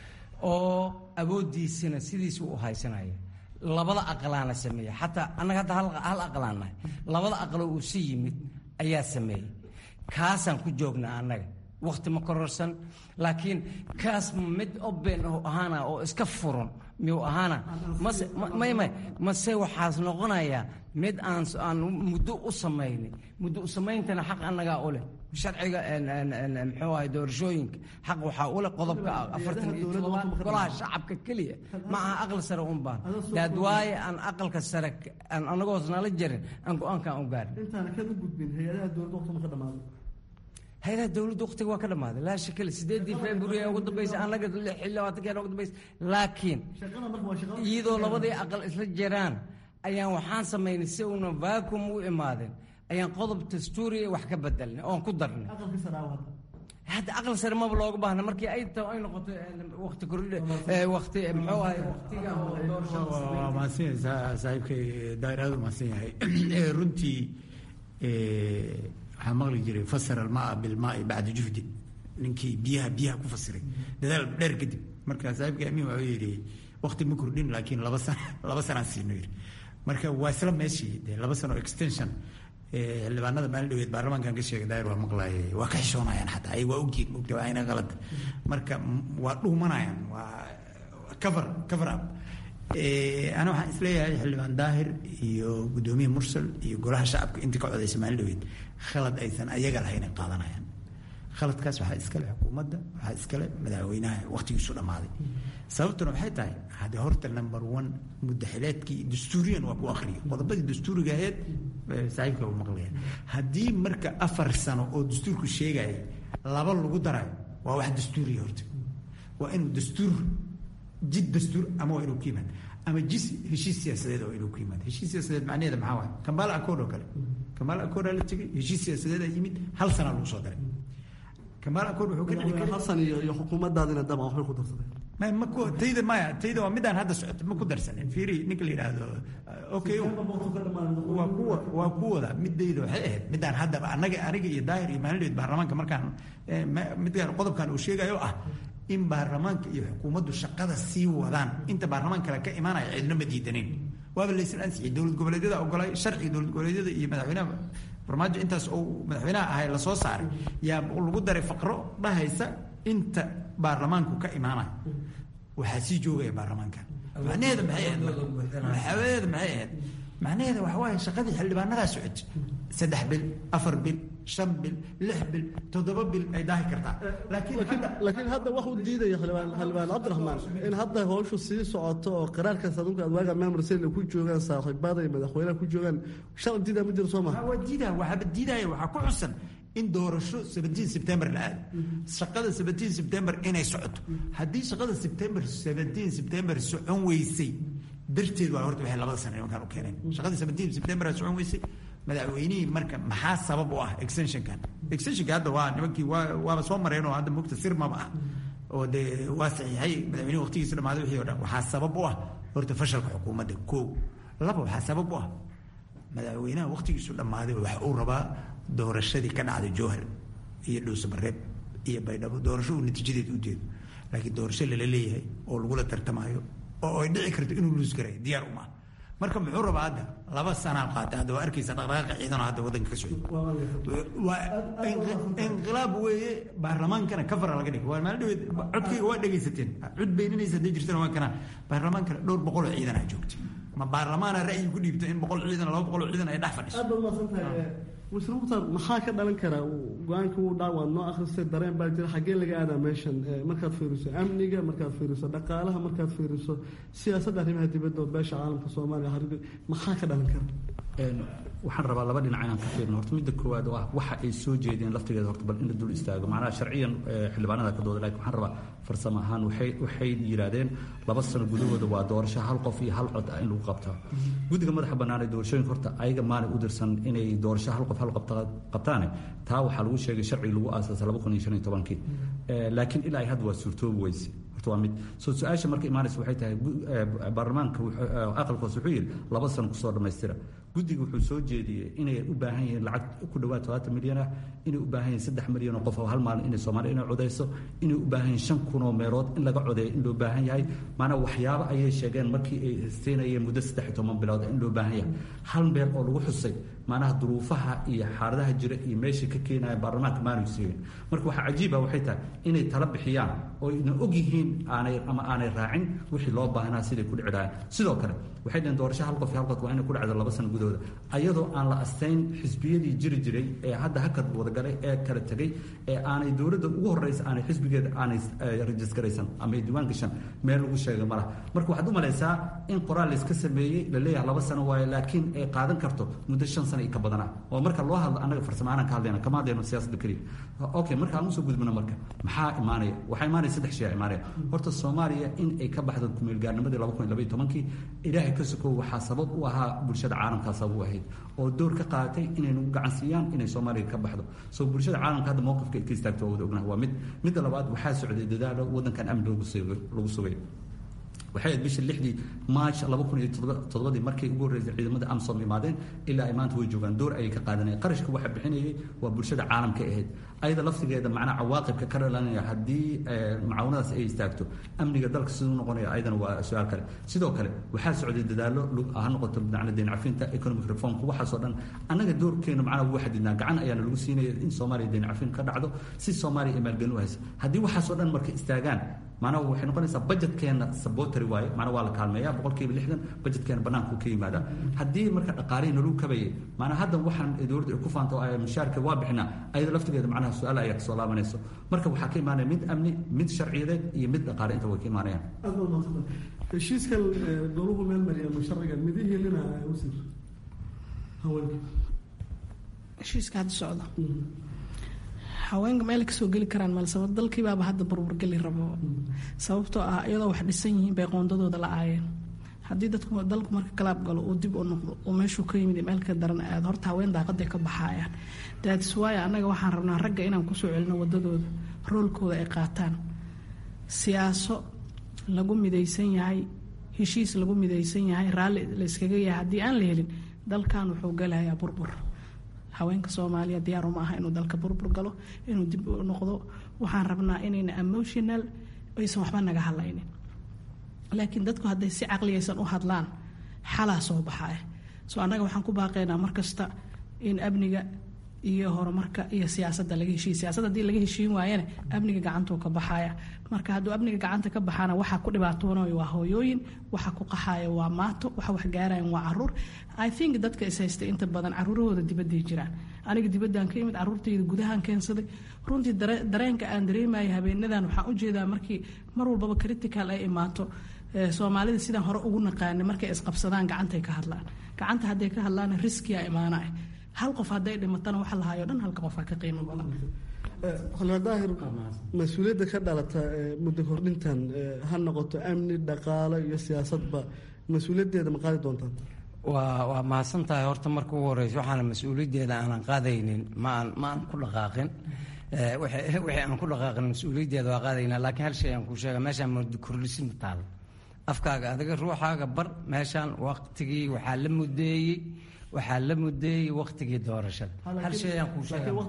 oo awooddiisana sidiisa u haysanaya labada aqlaana sameeya xataa annaga hadda hal aqlaan nahay labada aqlo uu si yimid ayaa sameeyey kaasaan ku joognaa annaga wakhti ma kororsan laakiin kaas mid oben oo ahaana oo iska furan miyuu ahaana mase may may mase waxaas noqonayaa mid aan aan muddo u samaynay muddo u samayntana xaq annagaa u leh sharciga muxuu ahay doorashooyinka xaq waxaa u leh qodobka afartan iyo toddobaad golaha shacabka keliya ma aha aqal sare un baan daad waaye aan aqalka sare aan anagoos nala jarin aan go-aankaan u gaarin intaana kada gudbin hay-adaha dowladda waqti ma ka dhammaaday hay-adaha dowladda waqtiga waa ka dhammaaday laa shakil sideedii february ugu dambaysa annaga labaatankeena ugu dambaysa laakiin iyadoo labadii aqal isla jiraan ayaan waxaan samaynay si una vacuum u imaadeen ayaan qodob dastuuriya wax ka bedelnay oon ku darnay hadda aqal sare maba looga baahna markii ay ta ay noqoto waqti kordhe waqti muxuu ahay waqtiga waa mahadsan yahay saaxiibkay daahir aad u mahadsan yahay runtii waxaa maqli jiray fasara almaa bilmaai bacda juhdi ninkii biyaha biyaha ku fasiray dadaal dheer kadib marka saaxiibka amiin wuxuu yidhi waqti ma kordhin laakiin laba san laba sanaan siino yidhi marka waa isla meeshii dee laba sano extension xildhibaanada maalin dhaweed baarlamaankan ka sheegay daahir waa maqlaayay waa ka xishoonayaan xataa ay waa ogyihiin mogta waa ayna qalad marka waa dhuumanayaan waa cover cover up ana waxaan isleeyahay xildhibaan daahir iyo guddoomiye mursal iyo golaha shacabka intii ka codaysa maalin dhaweed khalad aysan ayaga lahayn ay qaadanayaan khaladkaas waxaa iskale xukuumadda waxaa iskale madaxweynaha waqtigiisu dhammaaday sababtuna waxay tahay haddii horta number one muddaxileedkii dastuuriyan waa ku akhriya qodobadii dastuuriga aheyd saaxiibka u maqlaya haddii marka afar sano oo dastuurku sheegaya laba lagu darayo waa wax dastuuriya horta waa inuu dastuur jid dastuur ama waa inuu ku yimaad ama jis heshiis siyaasadeed waa inuu ku yimaad heshiis siyaasadeed macnaheeda maxaa waay kambala accord oo kale kambala accord la tegay heshiis siyaasadeed yimid hal sana lagu soo daray kambala accord wuxuu ka dhici karay xasan iyo iyo xukuumaddaadina daba waxay ku darsadeen ma ma ku tayda maya tayda waa midaan hadda socoto ma ku darsanin fiiri ninka la yidhaahdo okay waa kuwa waa kuwada midayda waxay ahayd midaan haddaba anaga aniga iyo daahir iyo maalindeed baarlamaanka markaan midkaan qodobkan uu sheegayo ah in baarlamaanka iyo xukuumaddu shaqada sii wadaan inta baarlamaan kale ka imaanaya cidna ma diidanin waaba laysan ansixiyay dowlad goboleedyada ogolay sharciga dowlad goboleedyada iyo madaxweynaha farmaajo intaas uu madaxweynaha ahay lasoo saaray yaa lagu daray faqro dhahaysa inta baarlamaanku ka imaanaya waxaa sii joogaya baarlamaanka macnaheeda maxay ahayd maxawadeeda maxay ahayd macnaheeda waxa waaye shaqadii xildhibaanadaa socotay saddex bil afar bil shan bil lix bil toddoba bil ay daahi kartaa laakiin hadda wax u diidaya xildhibaan cabdiraxmaan in hadda howshu sii socoto oo qaraarkaas adunka adwaaga maamulsela ku joogaan saaxiibada iyo madaxweynaha ku joogaan shal diidaa ma jiro soo maha waa diidaa waxaaba diidaya waxaa ku xusan in doorasho seventeen september la aado shaqada seventeen september inay socoto haddii shaqada september seventeen september socon weysay darteed waa horta waxay labada sano nimankaan u keeneen shaqadii seventeen september socon weysay madaxweynihii marka maxaa sabab u ah extensionkan extensionka hadda waa nimankii waa waaba soo mareen oo hadda mogta sirmaba ah oo dee waa saxiixay madaxweynihi waqtigiisa dhamaaday wixii oo dhan waxaa sabab u ah horta fashalka xukuumadda koo laba waxaa sabab u ah madaxweynaha waqtigiisu dhammaaday wax uu rabaa doorashadii ka dhacday jowhar iyo dhuusamareeb iyo baydhabo doorasho uu natiijadeed u jeedo laakiin doorasho lala leeyahay oo lagula tartamayo oo ay dhici karto inuu luusgarayo diyaar uma marka muxuu rabaa hadda laba sanaa qaatay hadda waa arkaysa dhaqdhaqaaqa ciidan hadda waddanka ka socda waa inqilaab weeye baarlamaankana kafara laga dhigay waa maalin dhaweed codkayga waa dhegaysateen cod beeninaysa hadday jirtana waa kana baarlamaankana dhowr boqol oo ciidan ah joogtay ma baarlamaana ra'yi ku dhiibta in boqol ciidan laba boqol oo ciidan ay dhex fadhiso aad baad maasantahay wasiir mukhtaar maxaa ka dhalan kara go-aanka wuu dhac waad noo akhristay dareen baa jira xaggee laga aadaa meeshan markaad fiiriso amniga markaad fiiriso dhaqaalaha markaad fiiriso siyaasadda arrimaha dibadda oo beesha caalamka soomaaliya harbi maxaa ka dhalan kara waxaan rabaa laba dhinac inaan ka fiirno horta midda koowaad oo ah waxa ay soo jeedeen laftigeeda horta bal in la dul istaago macnaha sharciyan xildhibaanada ka dooda laakiin waxaan rabaa farsamo ahaan waxay waxay yiraahdeen laba sano gudahooda waa doorasho hal qof iyo hal cod ah in lagu qabtaa guddiga madaxa bannaan ee doorashooyinka horta ayaga maanay u dirsan inay doorasho hal qof hal qabtaane taa waxaa lagu sheegay sharciga lagu aasaasay laba kun iyo shan iyo tobankii laakiin ilaa ay hadda waa suurtoobi weyse horta waa mid soo su-aasha marka imaanaysa waxay tahay baarlamaanka aqalkaas wuxuu yidhi laba sano kusoo dhammaystira guddiga wuxuu soo jeediyey inay u baahan yihiin lacag ku dhawaad todobaatan milyan ah inay u baahan yihiin saddex milyan oo qof oo hal maalin inay soomaaliya inay codayso inay u baahan yihiin shan kun oo meelood in laga codeeyo in loo baahan yahay maanaa waxyaabo ayay sheegeen markii ay hasteynayeen muddo saddex iyo toban bilood in loo baahan yahay hal meel oo lagu xusay maanaha duruufaha iyo xaaladaha jira iyo meesha ka keenaya baarlamaanka maanu siiyeen marka waxaa cajiiba waxay tahay inay tala bixiyaan oo ina og yihiin aanay ama aanay raacin wixii loo baahnaa siday ku dhici lahayn sidoo kale waxay dhaheen doorasho hal qof iyo hal qof waa inay ku dhacdo laba sano gudahooda ayadoo aan la asteyn xisbiyadii jiri jiray ee hadda hakad wadagalay ee kala tegay ee aanay dowladda ugu horreysa aanay xisbigeeda aanay rajisgaraysan ama ay diiwaan gashan meel lagu sheegay malaha marka waxaad u malaysaa in qoraal layska sameeyey la leeyahay laba sano waaye laakiin ay qaadan karto muddo shan sano iyo ka badanaa oo marka loo hadlo annaga farsamaanaan ka hadlayna kama hadlayno siyaasadda keliya okay marka aan usoo gudbino marka maxaa imaanaya waxaa imaanaya saddex shay imaanaya horta soomaaliya in ay ka baxdo kumeelgaarnimadii laba kun iyo laba iyo tobankii ilaahay ka sokow waxaa sabab u ahaa bulshada caalamkaa sabab u ahayd oo door ka qaadatay inay nagu gacan siiyaan inay soomaaliya ka baxdo soo bulshada caalamka hadda mowqifka ay ka istaagto waa wada ognaha waa mid midda labaad waxaa socday dadaalo waddankan amni lagu sugay waxay ahayd bishii lixdii maash laba kun iyo toddobadii markay ugu horreysay ciidamada amsom imaadeen ilaa ay maanta way joogaan door ayay ka qaadanayeen qarashka waxa bixinayay waa bulshada caalamka ahayd ayada laftigeeda macnaa cawaaqibka ka dhalanaya haddii macaawinadaas ay istaagto amniga dalka siduu noqonaya ayadana waa su-aal kale sidoo kale waxaa socday dadaalo ha noqoto macna deyn cafinta economic reformka waxaasoo dhan annaga doorkeenu macnaa wuu xadidnaa gacan ayaana lagu siinaya in soomaaliya deyn cafin ka dhacdo si soomaaliya ay maalgelin u hayso haddii waxaasoo dhan marka istaagaan maanaa waxay noqonaysaa budgetkeenna sabotary waaye maanaa waa la kaalmeeyaa boqolkiiba lixdan budgetkeena banaanku ka yimaadaa haddii marka dhaqaalihii nalagu kabayay maanaa haddan waxaan dowladda ay ku faanto mushaarka waa bixinaa ayada laftigeeda macnaha su-aal ayaa kasoo laabanayso marka waxaa ka imaanaya mid amni mid sharciyadeed iyo mid dhaqaale inta way ka imaanayaan heshiiskan dowluhu meel mariya ama sharcigan midihii lina wasiir haweenka heshiiska hadda socda haweenka meel kasoo geli karaan mal sabab dalkiibaaba hadda burburgeli rabo sababtoo ah iyadoo wax dhisan yihiin bay qoondadooda la aayeen haddii dadku dalku marka kalaab galo uu dib u noqdo oo meeshuu ka yimid meel ka daran aad horta haween daaqaday ka baxaayaan daadis waayo annaga waxaan rabnaa ragga inaan kusoo celino wadadooda roolkooda ay qaataan siyaaso lagu midaysan yahay heshiis lagu midaysan yahay raalli la iskaga yahay haddii aan la helin dalkan wuxuu galayaa burbur haweenka soomaaliya diyaar uma aha inuu dalka burbur galo inuu dib u noqdo waxaan rabnaa inayna emotional aysan waxba naga hadlaynin laakiin dadku hadday si caqliyaysan u hadlaan xalaa soo baxaya soo annaga waxaan ku baaqaynaa markasta in amniga iyo horumarka iyo siyaasadda laga heshiiya siyaasadda haddii laga heshiin waayana amniga gacantuu ka baxaya marka hadduu amniga gacanta ka baxaana waxaa ku dhibaatoonayo waa hooyooyin waxa ku qaxaaya waa maato waxa wax gaarayan waa caruur I think dadka is haystay inta badan caruurahooda dibadday jiraan aniga dibaddaan ka imid caruurtayda gudahaan keensaday runtii dareenka aan dareemaya habeenadan waxaan ujeedaa markii mar walbaba critical ay imaato soomaalida sidaan hore ugu naqaanay markay isqabsadaan gacantay ka hadlaan gacanta hadday ka hadlaana riskiyaa imaanaya hal qof hadday dhimatana waxa lahayo dhan halka qofaa ka qiimo badan xulaa daahir mas-uuliyadda ka dhalata muddo kordhintan ha noqoto amni dhaqaalo iyo siyaasadba mas-uuliyaddeeda ma qaadi doontaan waa waa mahadsan tahay horta marka ugu horeysa waxaana mas-uuliyaddeeda aanan qaadaynin maan ma aan ku dhaqaaqin wixii aan ku dhaqaaqin mas-uuliyaddeeda waa qaadaynaa laakiin hal shay aan kuu sheega meeshaan muddo kordhisin taal afkaaga adiga ruuxaaga bar meeshaan waqtigii waxaa la mudeeyey waxaa la mudeeyey waktigii doorashada hal shay aan kuu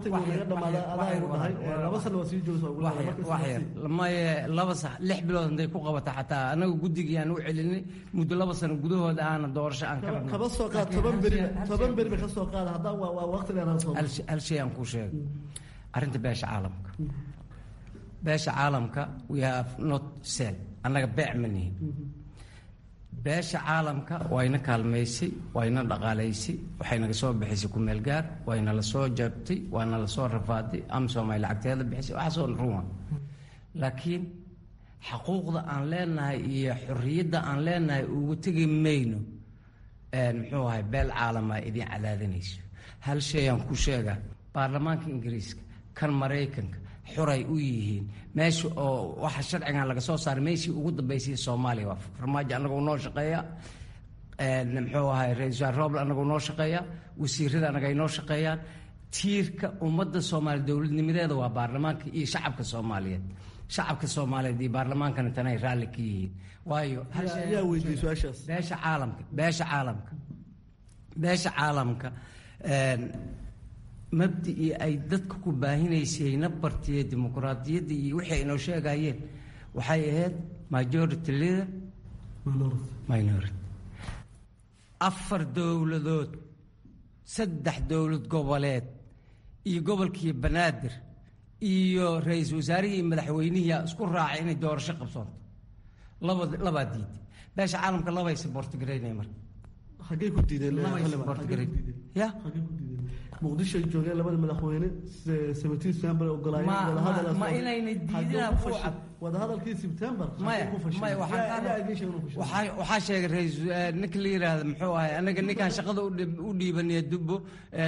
sheegamaye laba sax lix bilood haday ku qabata xataa anaga guddigii aan u celinay muddo laba sano gudahooda aana doorasho aan kaba soo qaad toban beri toban beri ba ka soo qaada haddaan waa waqti dheer hal shay aan kuu sheego arrinta beesha caalamka beesha caalamka we have not sell annaga beec ma nihin beesha caalamka wayna kaalmaysay wayna dhaqaalaysay waxay naga soo bixisay ku meel gaar wayna la soo jabtay waana la soo rafaaday amsom ay lacagteeda bixisay waxaasoo ruma laakiin xaquuqda aan leenahay iyo xorriyadda aan leenahay ugu tegi mayno muxuu ahay beel caalama idin cadaadinayso hal shay aan ku sheegaa baarlamaanka ingiriiska kan maraykanka xuray u yihiin meesha oo waxa sharcigan laga soo saaray meeshii ugu dambaysay Soomaaliya waa farmaajo anagoo noo shaqeeya een muxuu ahay Ra'iisul Roble anagoo noo shaqeeya wasiirada anaga noo shaqeeyaan tiirka ummadda Soomaaliya dawladnimadeeda waa baarlamaanka iyo shacabka Soomaaliyeed shacabka Soomaaliyeed iyo baarlamaankan tanay raali ka yihiin waayo yaa weydiisay su'aashaas beesha caalamka beesha caalamka beesha caalamka een mabdii ay dadka ku baahinaysay nabartiye dimuqraadiyadda iyo wixii inoo sheegayeen waxay ahayd majority leader minority afar dowladood saddex dowlad goboleed iyo gobolkii banaadir iyo ra'iisul wasaarihii madaxweynihii isku raacay inay doorasho qabsoonto laba laba diid beesha caalamka laba ay support gareynay mar xagee ku diideen ya muqdisho joogeen labada madaxweyne seventeen September ogolaayeen wada hadal ma inayna diidina fuucad wada hadalkii September ma ma waxaan waxa sheegay ra'iisul ninka la yiraahdo muxuu ahay anaga ninkan shaqada u dhiibanay dubbo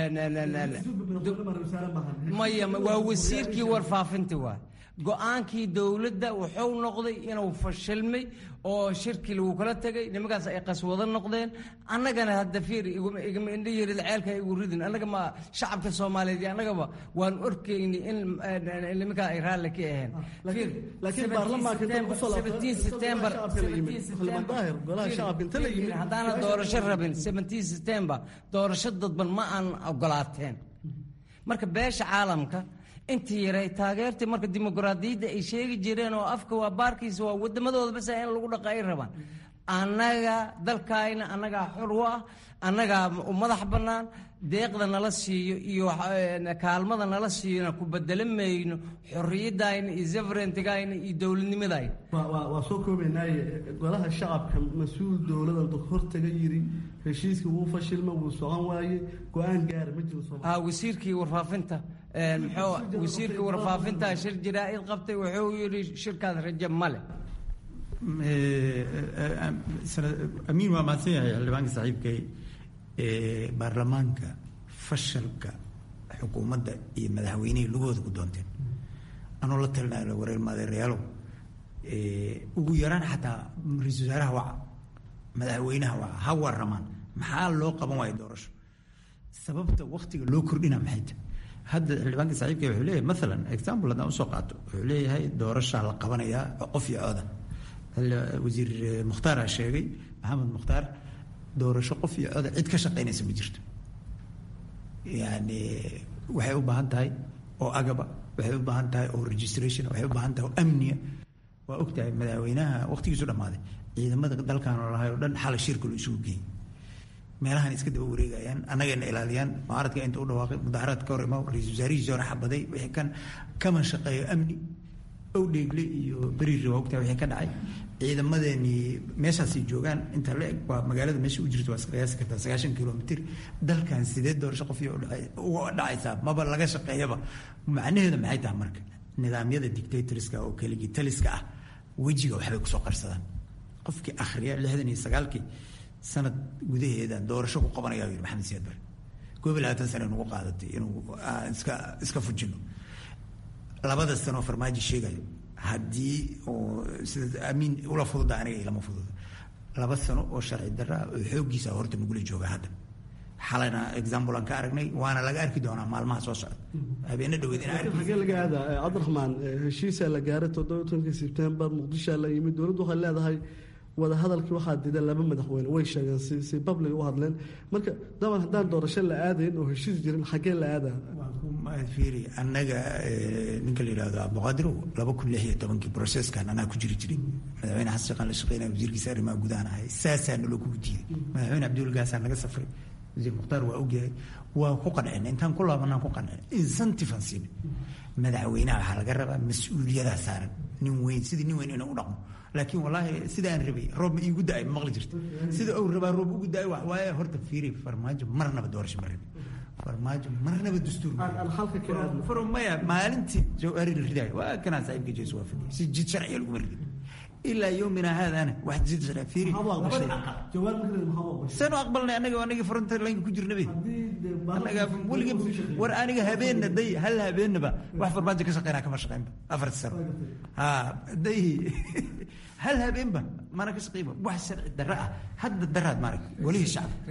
maya waa wasiirkii warfaafinta waa go'aankii dawladda wuxuu noqday inuu fashilmay oo shirki lagu kala tagay nimagaas ay qaswada noqdeen annagana hadda fiir igama indha yeerid ceelka ay ugu ridin annaga ma shacabka Soomaaliyeed annagaba waan orkeynay in nimanka ay raali ka aheen fiir laakiin baarlamaanka inta ku soo seventeen September golaha shacabka inta la yimid hadana doorasho rabin seventeen September doorasho dadban ma aan ogolaateen marka beesha caalamka intii yaray taageertay marka dimuqraadiyadda ay sheegi jireen oo afka waa baarkiisa waa wadamadooda bas in lagu dhaqay rabaan annaga dalkayna annaga xor u ah annaga madax banaan deeqda nala siiyo iyo kaalmada nala siiyana ku bedelamayno xorriyadayna iyo sovereignty-gayna iyo dawladnimadayna waa waa soo koobaynay golaha shacabka mas'uul dawladda hortaga yiri heshiiska uu fashilma uu socon waaye go'aan gaar ma jiro Soomaaliya ah wasiirkii warfaafinta een muxuu wasiirkii warfaafinta shir jiraa'id qabtay wuxuu yiri shirkaas rajo male amiin waa mahadsan yahay xildhibaanka saaxiibkay ee baarlamaanka fashalka xukuumadda iyo madaxweynihii lugooda ku doonteen anoo la talinayo wareer maadeerayaalow ugu yaraan xataa ra-iisul wasaaraha waca madaxweynaha waca ha waramaan maxaa loo qaban waayo doorasho sababta waktiga loo kordhina maxay tahay hadda xildhibaanka saaxiibka wuxuu leeyahay maalan example haddaan usoo qaato wuxuu leeyahay doorashaa la qabanayaa qof iyo cooda wasiir mukhtaar aa sheegay maxamed mukhtaar doorasho qof iyo cooda cid ka shaqaynaysa ma jirto yani waxay u baahan tahay oo agaba waxay u baahan tahay oo registration waxay u baahan tahay oo amniya waa og tahay madaxweynaha waqtigiisu dhammaaday ciidamada dalkan lahay oo dhan xalay shirka loo isugu geeyey meelahan iska daba wareegayaan annagayna ilaaliyaan mucaaradka inta u dhawaaqay mudaharaad ka hor imaa ra-iisul wasaarihiisii hore xabaday wixii kan kama shaqeeyo amni owdheegle iyo beriiri waa ogtahay wixii ka dhacay ciidamadeenii meeshaasay joogaan inta la eg waa magaalada meesha u jirto waa iska qiyaasi kartaa sagaashan kilomitr dalkan sideed doorasho qof iyo uga dhacaysaa maba laga shaqeeyaba macnaheeda maxay tahay marka nidaamyada dictatorska oo keligii taliska ah wejiga waxbay kusoo qarsadaan qofkii akhriya lixdan iyo sagaalkii sanad gudaheeda doorasho ku qabanaya yiri maxamed siyaad bare koob iyo labaatan sano nagu qaadatay inuu iska iska fujino labada sano farmaajo sheegayo haddii oo sida amiin ula fududa aniga ilama fududa laba sano oo sharci darra oo xooggiisa horta nagula jooga hadda xalayna example aan ka aragnay waana laga arki doonaa maalmaha soo socda habeena dhaweed in arki xagee laga aadaa cabdiraxmaan heshiisa la gaaray toddoba iyo tobankii September muqdisho la yimid dowladdu waxay leedahay wadahadalkii waxaa diiday laba madaxweyne way sheegeen si si public u hadleen marka daban haddaan doorasho la aadayn oo heshiis jirin xaggee la aadaa fiiri annaga ninka la yidhaahdo abduqaadirow laba kun lix iyo tobankii processkan anaa ku jiri jiray madaxweyne xasan sheekhaan la shaqeynaya wasiirkiisa arrimaha gudahan ahay saasaa naloo kugu diiday madaxweyne cabdiweli gaasaa naga safray wasiir mukhtaar waa ogyahay waa ku qancin intaan ku laabanaan ku qancin incentive siin madaxweynaha waxaa laga rabaa mas-uuliyadaha saaran nin weyn sidii nin weyn inuu u dhaqmo laakiin wallaahi sida aan rabay roob ma iigu da-ay maqli jirta sida uu rabaa roob ugu da-ay wax waaye horta fiiri farmaajo marnaba doorasho ma rabin farmaajo marnaba dastuur maya maalintii jawhari la ridayo waa kanaa saaxiibka jeesu waa fadhiya si jid sharciya laguma ridin ilaa yowmina haadana wax jid sharciya fiiri sanu aqbalnay anaga anagii fronta laynka ku jirnaba anaga weliga war aniga habeenna day hal habeennaba wax farmaajo ka shaqeynaa kama shaqeynba afarta sano ha day hal habeenba mana ka shaqeyba wax sharci darro ah hadda daraad maarag welihii shacab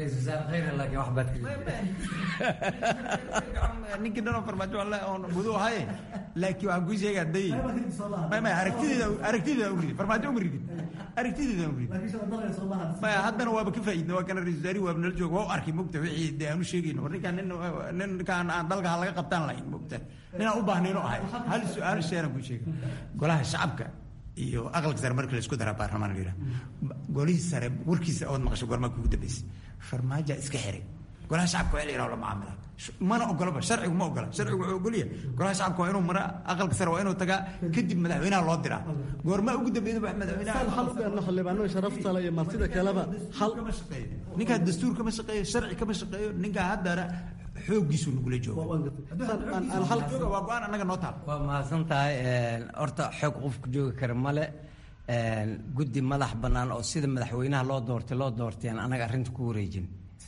ninkii dhanoo farmaajo alle oon mudu ahaye laakiin waxaan kuu sheegaa day may aragtideeda aragtideeda u ridin farmaajo uma ridin aragtideeda u ridin maya haddana waaba ka faa'iidna waa kana ra-isul wasaarihi waaba nala jooga waa u arkay mogta wixii dee aanu sheegayno war ninkaan nin ninkaan aan dalka ha laga qabtaan lahayn mogta ninaan u baahnayno ahay hal su-aal sheeran kuu sheega golaha shacabka iyo aqalka sare marka la isku daraa baarlamaan la yidhaha golihii sare warkiisa ood maqasho goormaa kugu dambeysay farmaajaa iska xiray golaha shacabka waa in la yidhaha la macaamila mana ogolaba sharcigu ma ogola sharcigu wuxuu ogolya golaha shacabka waa inuu mara aqalka sare waa inuu tagaa kadib madaxweynaha loo diraa goormaa ugu dambeeyda wax madaxweynaha xildhibaanada sharafta le iyo martida kaleba hal kama shaqeeyo ninkaa dastuur kama shaqeeyo sharci kama shaqeeyo ninkaa haddana xooggiisu nagula jooga waa go-aan annaga noo taal waa mahadsan tahay horta xoog qofku joogi kara male guddi madax bannaan oo sida madaxweynaha loo doortay loo doorteen anaga arrinta ku wareejin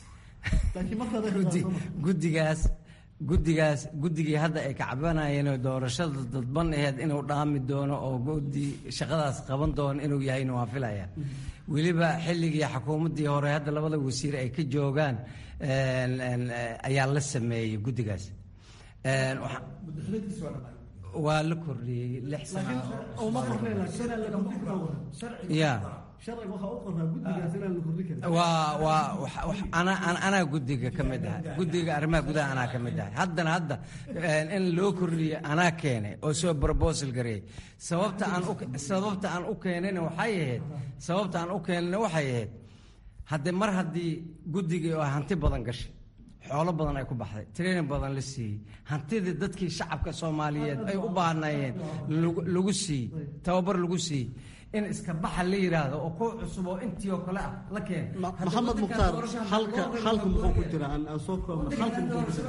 guddigaas guddigaas guddigii hadda ay kacbanayeen oo doorashada dadban aheyd inuu dhaami doono oo guddi shaqadaas qaban doono inuu yahayna waa filaya weliba xilligii xukuumaddii hore hadda labada wasiir ay ka joogaan ayaa la sameeyey guddigaas waa la kordhiyey lix sano ya anaa gudiga ka mid ahay guddiga arrimaha gudaha anaa ka mid ahay haddana hadda in loo kordhiyo anaa keenay oo soo brobosal gareeyey sababta aan sababta aan u keenayna waxay ahayd sababta aan u keenayna waxay ahayd haddee mar haddii guddigii oo hanti badan gashay xoolo badan ay ku baxday training badan la siiyey hantidii dadkii shacabka soomaaliyeed ay u baahnaayeen lagu siiyey tababar lagu siiyey in iska baxa la yiraahdo oo ku cusub oo intii oo kale ah la keen maxamed mukhtaar halka halka muxuu ku jira aan soo koobno halka muxuu ku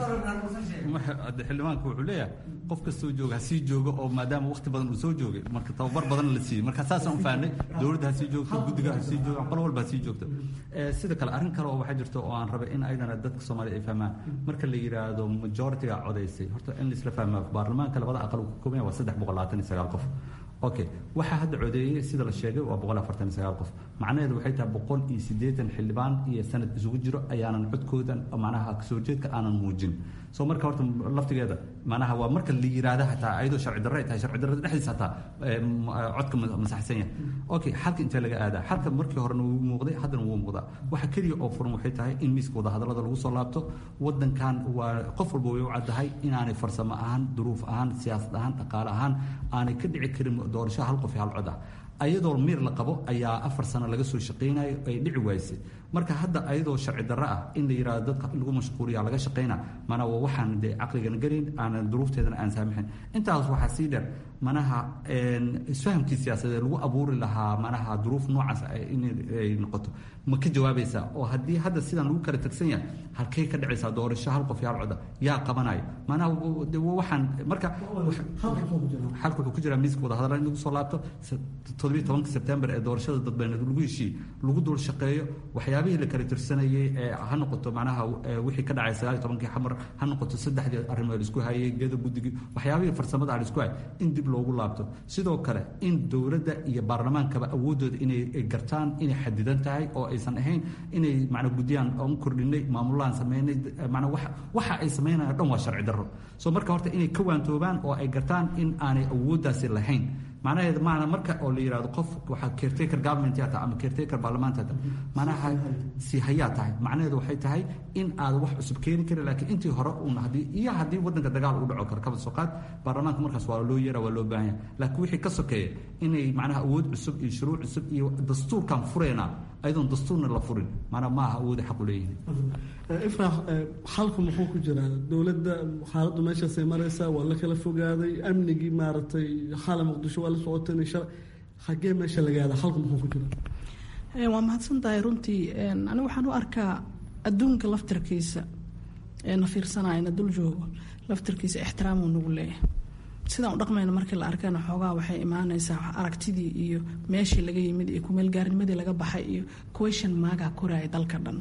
jira xildhibaanku wuxuu leeyahay qof kastoo jooga ha sii joogo oo maadaama waqti badan uu soo joogay marka tababar badan la siiyey marka saasaan u fahnay dowladda ha sii joogto guddiga ha sii joogo qolo walba ha sii joogto sida kale arrin kale oo waxaa jirta oo aan rabay in ayadana dadka soomaaliya ay fahmaan marka la yiraahdo majority-ga codaysay horta in la isla fahmaa baarlamaanka labada aqal uu ka kooban yahay waa saddex boqol labaatan iyo sagaal qof okay waxaa hadda codeeyey sida la sheegay waa boqol afartan iyo sagaal qof macnaheedu waxay tahay boqol iyo siddeetan xildhibaan iyo sanad isugu jiro ayaanan codkoodan macnaha kasoo jeedka aanan muujin soo marka horta laftigeeda macnaha waa marka la yiraahdo hataa ayadoo sharci darro ay tahay sharci darrada dhexdiisa hataa codka masaxsan yahay okay xalka intee laga aadaa xalka markii horena wuu muuqday haddana wuu muuqdaa waxa keliya oo furan waxay tahay in miiska wadahadallada lagu soo laabto waddankan waa qof walba way u caddahay inaanay farsamo ahaan duruuf ahaan siyaasad ahaan dhaqaale ahaan aanay ka dhici karin doorasho hal qof iyo hal cod ah ayadoo miir la qabo ayaa afar sano laga soo shaqaynayo ay dhici waysay marka hadda ayadoo sharci darro ah in la yiraahdo dadka lagu mashquuliya laga shaqayna mana waa waxaan dee caqligana gelin aanan duruufteedana aan saamaxin intaas waxaa sii dheer manaha isfahamkii siyaasadeed lagu abuuri lahaa manaha duruuf noocaas inay noqoto ma ka jawaabaysaa oo haddii hadda sidaan lagu kala tagsan yahay halkay ka dhacaysaa doorasho hal qof iyo hal coda yaa qabanayo manaha waxaan marka xalka wuxuu ku jiraa miiska wadahadalla in lagu soo laabto toddobiyo tobanka sebtembar ee doorashada dadweyneed lagu heshiiyey lagu dul shaqeeyo waxyaabihii la kala tirsanayay ee ha noqoto macnaha wixii ka dhacay sagaal iyo tobankii xamar ha noqoto saddexdii arrimood la isku hayay geeda guddigii waxyaabihii farsamada la isku hayay in dib loogu laabto sidoo kale in dowladda iyo baarlamaankaba awooddooda inay gartaan inay xadidan tahay oo aysan ahayn inay macnaa guddiyaan oon kordhinay maamulaan sameynay macnaa waxa waxa ay sameynayaan dhan waa sharci darro soo marka horta inay ka waantoobaan oo ay gartaan in aanay awooddaasi lahayn macnaheedu maana marka oo la yidhahdo qof waxaa caretaker government yaa tahay ama caretaker baarlamaanta tahay macnaha si hayaa tahay macnaheedu waxay tahay in aad wax cusub keeni karin laakiin intii hore uun haddii iyo haddii waddanka dagaal u dhaco karo kaba soo qaad baarlamaanka markaas waa loo yeera waa loo baahan yahay laakiin wixii ka sokeeya inay macnaha awood cusub iyo shuruuc cusub iyo dastuurkan fureyna ayadoon dastuurna la furin maanaa maaha awooda xaq u leeyihin ifraax xalku muxuu ku jiraa dowladda xaaladdu meeshaasay maraysaa waa la kala fogaaday amnigii maaragtay xala muqdisho waa la socotanay shala xaggee meesha laga aada xalku muxuu ku jiraa waa mahadsan tahay runtii anigu waxaan u arkaa adduunka laftirkiisa ee na fiirsanayna dul joogo laftirkiisa ixtiraamuu nagu leeyahay sidaan u dhaqmayno markii la arkayna xoogaa waxay imaanaysaa aragtidii iyo meeshii laga yimid iyo kumeelgaarnimadii laga baxay iyo question maaga koraya dalka dhan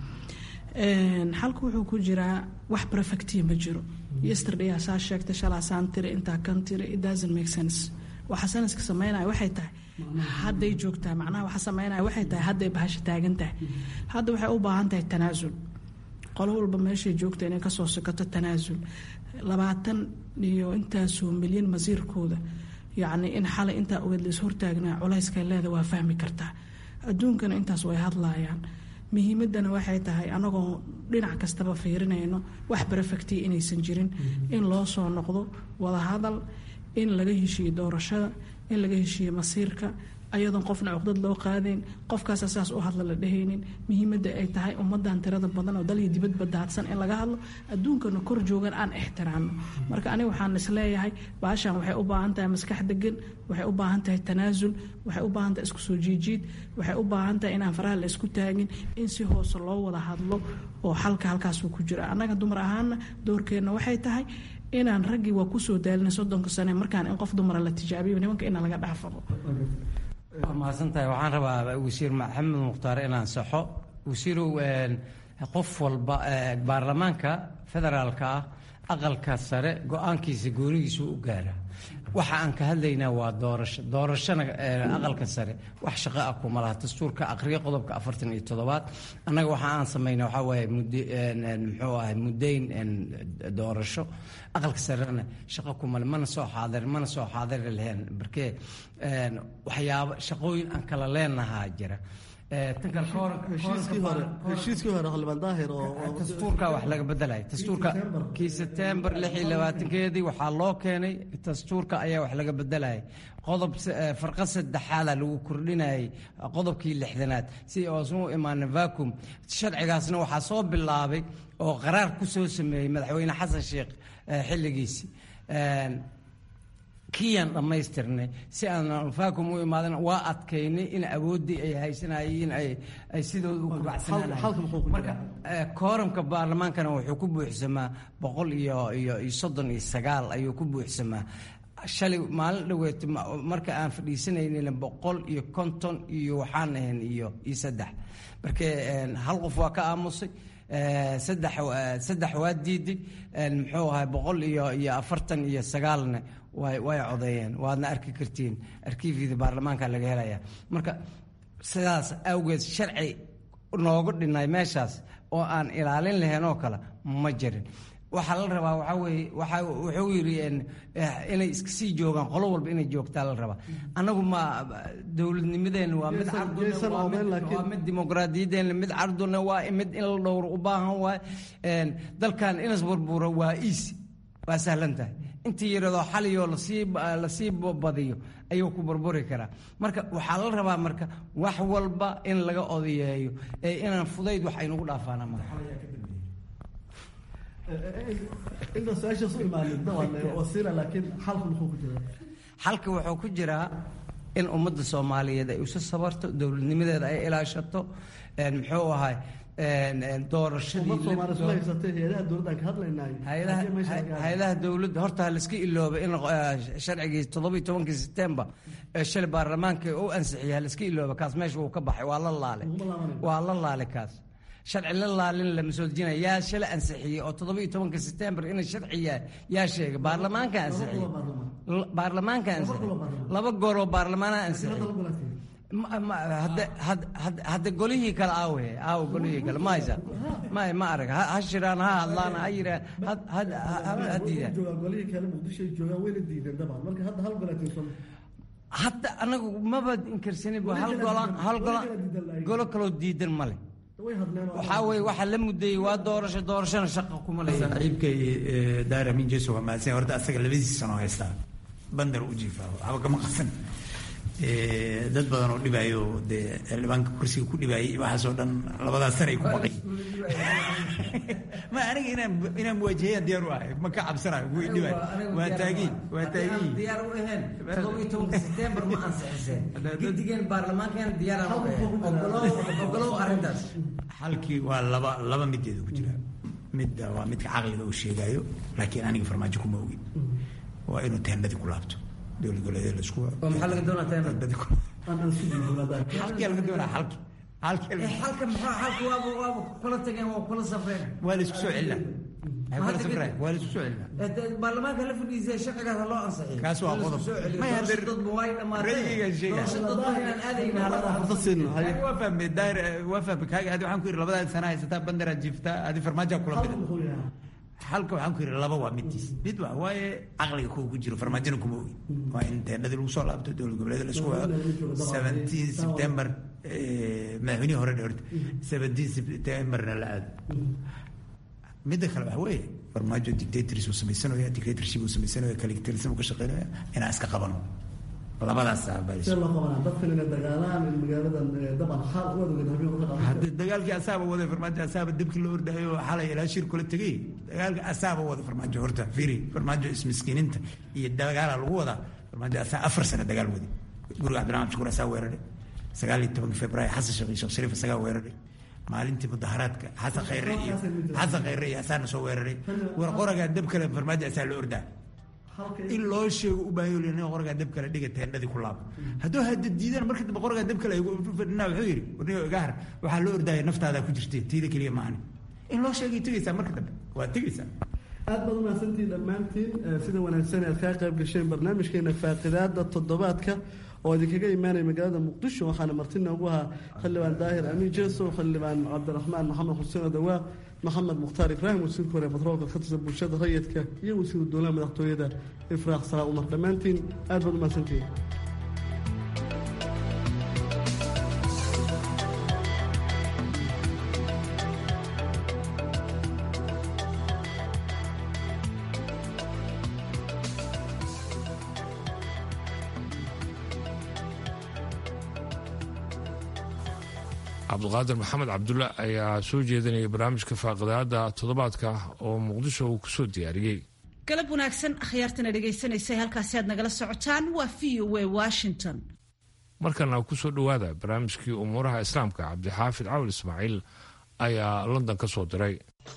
xalku wuxuu ku jiraa wax perfectiya ma jiro yesterday saa sheegtay shalaasaan tiri intaa kan tiri it doesn't make sense waxa sanaska sameynaya waxay tahay hadday joogtaa macnaha waxa sameynaya waxay tahay hadday bahasha taagan tahay hadda waxay u baahan tahay tanaasul qolo walba meeshay joogta inay kasoo sokoto tanaasul labaatan iyo intaasoo milyan masiirkooda yacni in xalay intaa ogeed lays hortaagnaa culayska leeda waa fahmi kartaa adduunkana intaas way hadlaayaan muhiimadana waxay tahay anagoo dhinac kastaba fiirinayno wax perfectiya inaysan jirin in loo soo noqdo wadahadal in laga heshiiyo doorashada in laga heshiiyo masiirka ayadoon qofna cuqdad loo qaadayn qofkaasa saas u hadla la dhehaynin muhiimadda ay tahay ummadan tirada badan oo dal iyo dibadba daadsan in laga hadlo adduunkana kor joogan aan ixtiraamno marka aniga waxaan isleeyahay baashan waxay u baahan tahay maskax degan waxay u baahan tahay tanaasul waxay u baahan tahay isku soo jiijiid waxay u baahan tahay inaan faraha la isku taagin in si hoose loo wada hadlo oo xalka halkaasuu ku jira annaga dumar ahaana doorkeenna waxay tahay inaan raggii waa kusoo daalinay soddonka sane markaan in qof dumara la tijaabiyo nimanka ina laga dhaafaqo waa mahadsantahay waxaan rabaa wasiir maxamed mukhtaar inaan saxo wasiirow qof walba baarlamaanka federaalka ah aqalka sare go-aankiisa goonigiisu u gaara waxa aan ka hadlaynaa waa doorasho doorashana aqalka sare wax shaqo ah kuma laha dastuurka aqriyo qodobka afartan iyo toddobaad annaga waxa aan samaynaa waxaa waaye muxuu ahay muddayn doorasho aqalka sarena shaqo kumale mana soo xaadir mana soo xaadiri lahayn markee waxyaabo shaqooyin aan kala leenahaa jira heshiiskii hore xildhibaan daahir oo dastuurka wax laga bedelay dastuurka kii September lix iyo labaatankeedii waxaa loo keenay dastuurka ayaa wax laga bedelay qodob farqa saddexaad lagu kordhinayay qodobkii lixdanaad si oo soo imaan vacuum sharcigaasna waxaa soo bilaabay oo qaraar ku soo sameeyay madaxweyne xasan sheekh xilligiisii kiyan dhamaystirnay si aan vacuum u imaadan waa adkaynay in awoodii ay haysanayeen ay ay sidooda u kubacsanayeen marka kooramka baarlamaankana wuxuu ku buuxsamaa boqol iyo iyo soddon iyo sagaal ayuu ku buuxsamaa shalay maalin dhaweed marka aan fadhiisanaynayna boqol iyo konton iyo waxaan ahayn iyo iyo saddex marka hal qof waa ka aamusay saddex saddex waa diiday muxuu ahay boqol iyo iyo afartan iyo sagaalna way way codeeyeen waadna arki kartiin arkiifida baarlamaanka laga helaya marka sidaas awgeed sharci noogu dhinay meeshaas oo aan ilaalin lahayn oo kale ma jirin waxa la rabaa waxa weeye waxa wuxuu yiri inay iska sii joogaan qolo walba inay joogtaa la rabaa anagu ma dawladnimadeena waa mid arduna waa mid dimuqraadiyadeena mid arduna waa mid in la dhowro u baahan waa dalkan inas burbura waa easy waa sahlan tahay intii yarado xaliyo la sii la sii badiyo ayuu ku burburi karaa marka waxaa la rabaa marka wax walba in laga odayeeyo ee inaan fudayd wax aynu ugu dhaafaana ma inta su'aasha soo imaanin dawaan wasiila laakiin xalku muxuu ku jiraa xalka wuxuu ku jiraa in ummadda Soomaaliyeed ay isu sabarto dawladnimadeeda ay ilaashato een muxuu ahay een doorashadii hay'adaha dawladda horta la iska ilooba in sharcigii toddoba iyo tobankii September ee shal baarlamaanka uu ansixiyay la iska ilooba kaas meesha uu ka baxay waa la laalay waa la laalay kaas sharci la laalin la mas'uuliyadna yaa shal ansixiyay oo toddoba iyo tobankii September in sharciya yaa sheegay baarlamaanka ansixiyay baarlamaanka ansixiyay laba goor oo baarlamaanka ansixiyay hadda golihii kale aawe aaw golihii kale maysa may ma arag ha shiraan ha hadlaan ha yira had had diidan golihii kale muqdisho jooga weli diidan dabaan marka hadda hal golatiin hadda anagu maba inkarsanin hal golaan hal golaan golo kaloo diidan male waxaa weye waxaa la mudayey waa doorasho doorashona shaqa kuma leeyahay saaxiibkay daahir amiin jeeso waa mahadsan horta asaga labadiisa sano haystaa bandar u jiifaa waxba kama qasan dad badan oo dhibaayo dee xildhibaanka kursiga ku dhibaayay waxaasoo dhan labadaas sana ay ku baqay ma aniga inaan inaan muwaajahayaan diyaar u ahay ma ka cabsanayo kuwa dhibaay waa taagiin waa taagiin diyaar u ahayn todoba iyo tobanka September ma ansixiseen gidigeen baarlamaankan diyaar aan u ahay ogolow arrintaas halkii waa laba laba mideeda ku jira midda waa midka caqliga uu sheegayo laakiin aniga farmaajo kuma ogin waa inuu teendadii ku laabto dowlad goboleedyada la isku oo maxaa laga doonaa teendadii ku halkii laga doonaa halkii halkii halka maxaa halka waa waa kula tageen waa kula safreen waa la isku soo celinaa waa la safreen waa la isku soo celinaa baarlamaanka la fadhiisay shaqadaas loo ansaxay kaas waa qodob ma yadir dad buway dhamaatay dad inaan aadayna halada fardasin waa fahmay daayir waa fahmay kaaga hadi waxaan ku yiri labada sana haysataa bandara jifta hadi farmaajo kula mid halka waxaan ku yiri laba waa midis mid waa waaye aqliga ku jiro farmaajina kuma ogi waa in teendada lagu soo laabto dowlad goboleedyada la isku wado seventeen September madaxweynihii hore dhawrta seventeen September la aado midda kale waxa weeye farmaajo dictatorship uu samaysanaya dictatorship uu samaysanaya collectorism ka shaqeynaya inaan iska qabano labadaas saabay soo qabanaa dadkan inay dagaalaan in magaaladan daban xal u wada habeen hadda dagaalkii asaaba wada farmaajo asaaba dibkii loo ordaayo xalay ilaa shir kula tagay dagaalka asaaba wada farmaajo horta fiiri farmaajo ismiskiinta iyo dagaal lagu wada farmaajo asaaba afar sano dagaal wadi guriga Cabdiraxmaan Shukur asaaba weeraray sagaal iyo toban Febraayo xasan Sheekh Shariif asaaba weeraray maalintii mudaharaadka xasan khayre iyo xasan khayre iyo asaana soo weeraray war qoraga dab kale farmaajo asaaba loo ordaa in loo sheego u baahan yahay in qorga dab kale dhiga teendadii ku laabo hadduu hadda diidan markii dib qorga dab kale ay fadhina wuxuu yiri warniyo gaar waxa loo ordaayay naftaada ku jirtay tiida kaliya maani in loo sheegay tigaysa markii dambe waa tigaysa aad baad u mahadsantihiin dhammaantiin sida wanaagsan aad ka qayb gasheen barnaamijkeena faaqidaada toddobaadka oo idinkaga imaanaya magaalada muqdisho waxaana martina ugu ahaa xildhibaan daahir amiin jeeso xildhibaan cabdiraxmaan maxamed xuseen adawaa maxamed mukhtaar ibraahim wasiirka hore batroolka ka tirsan bulshada rayidka iyo wasiiru dowlaha madaxtooyada ifraax salaa umar dhammaantiin aad baad u mahadsantihiin cabdiqaadir maxamed cabdulle ayaa soo jeedinaya barnaamijka faaqidaada toddobaadka oo muqdisho uu kusoo diyaariyey galab wanaagsan akhyaartana dhegaysanaysa halkaasi aad nagala socotaan waa v o a washington markana kusoo dhowaada barnaamijkii umuuraha islaamka cabdixaafid cawil ismaaciil ayaa london ka soo diray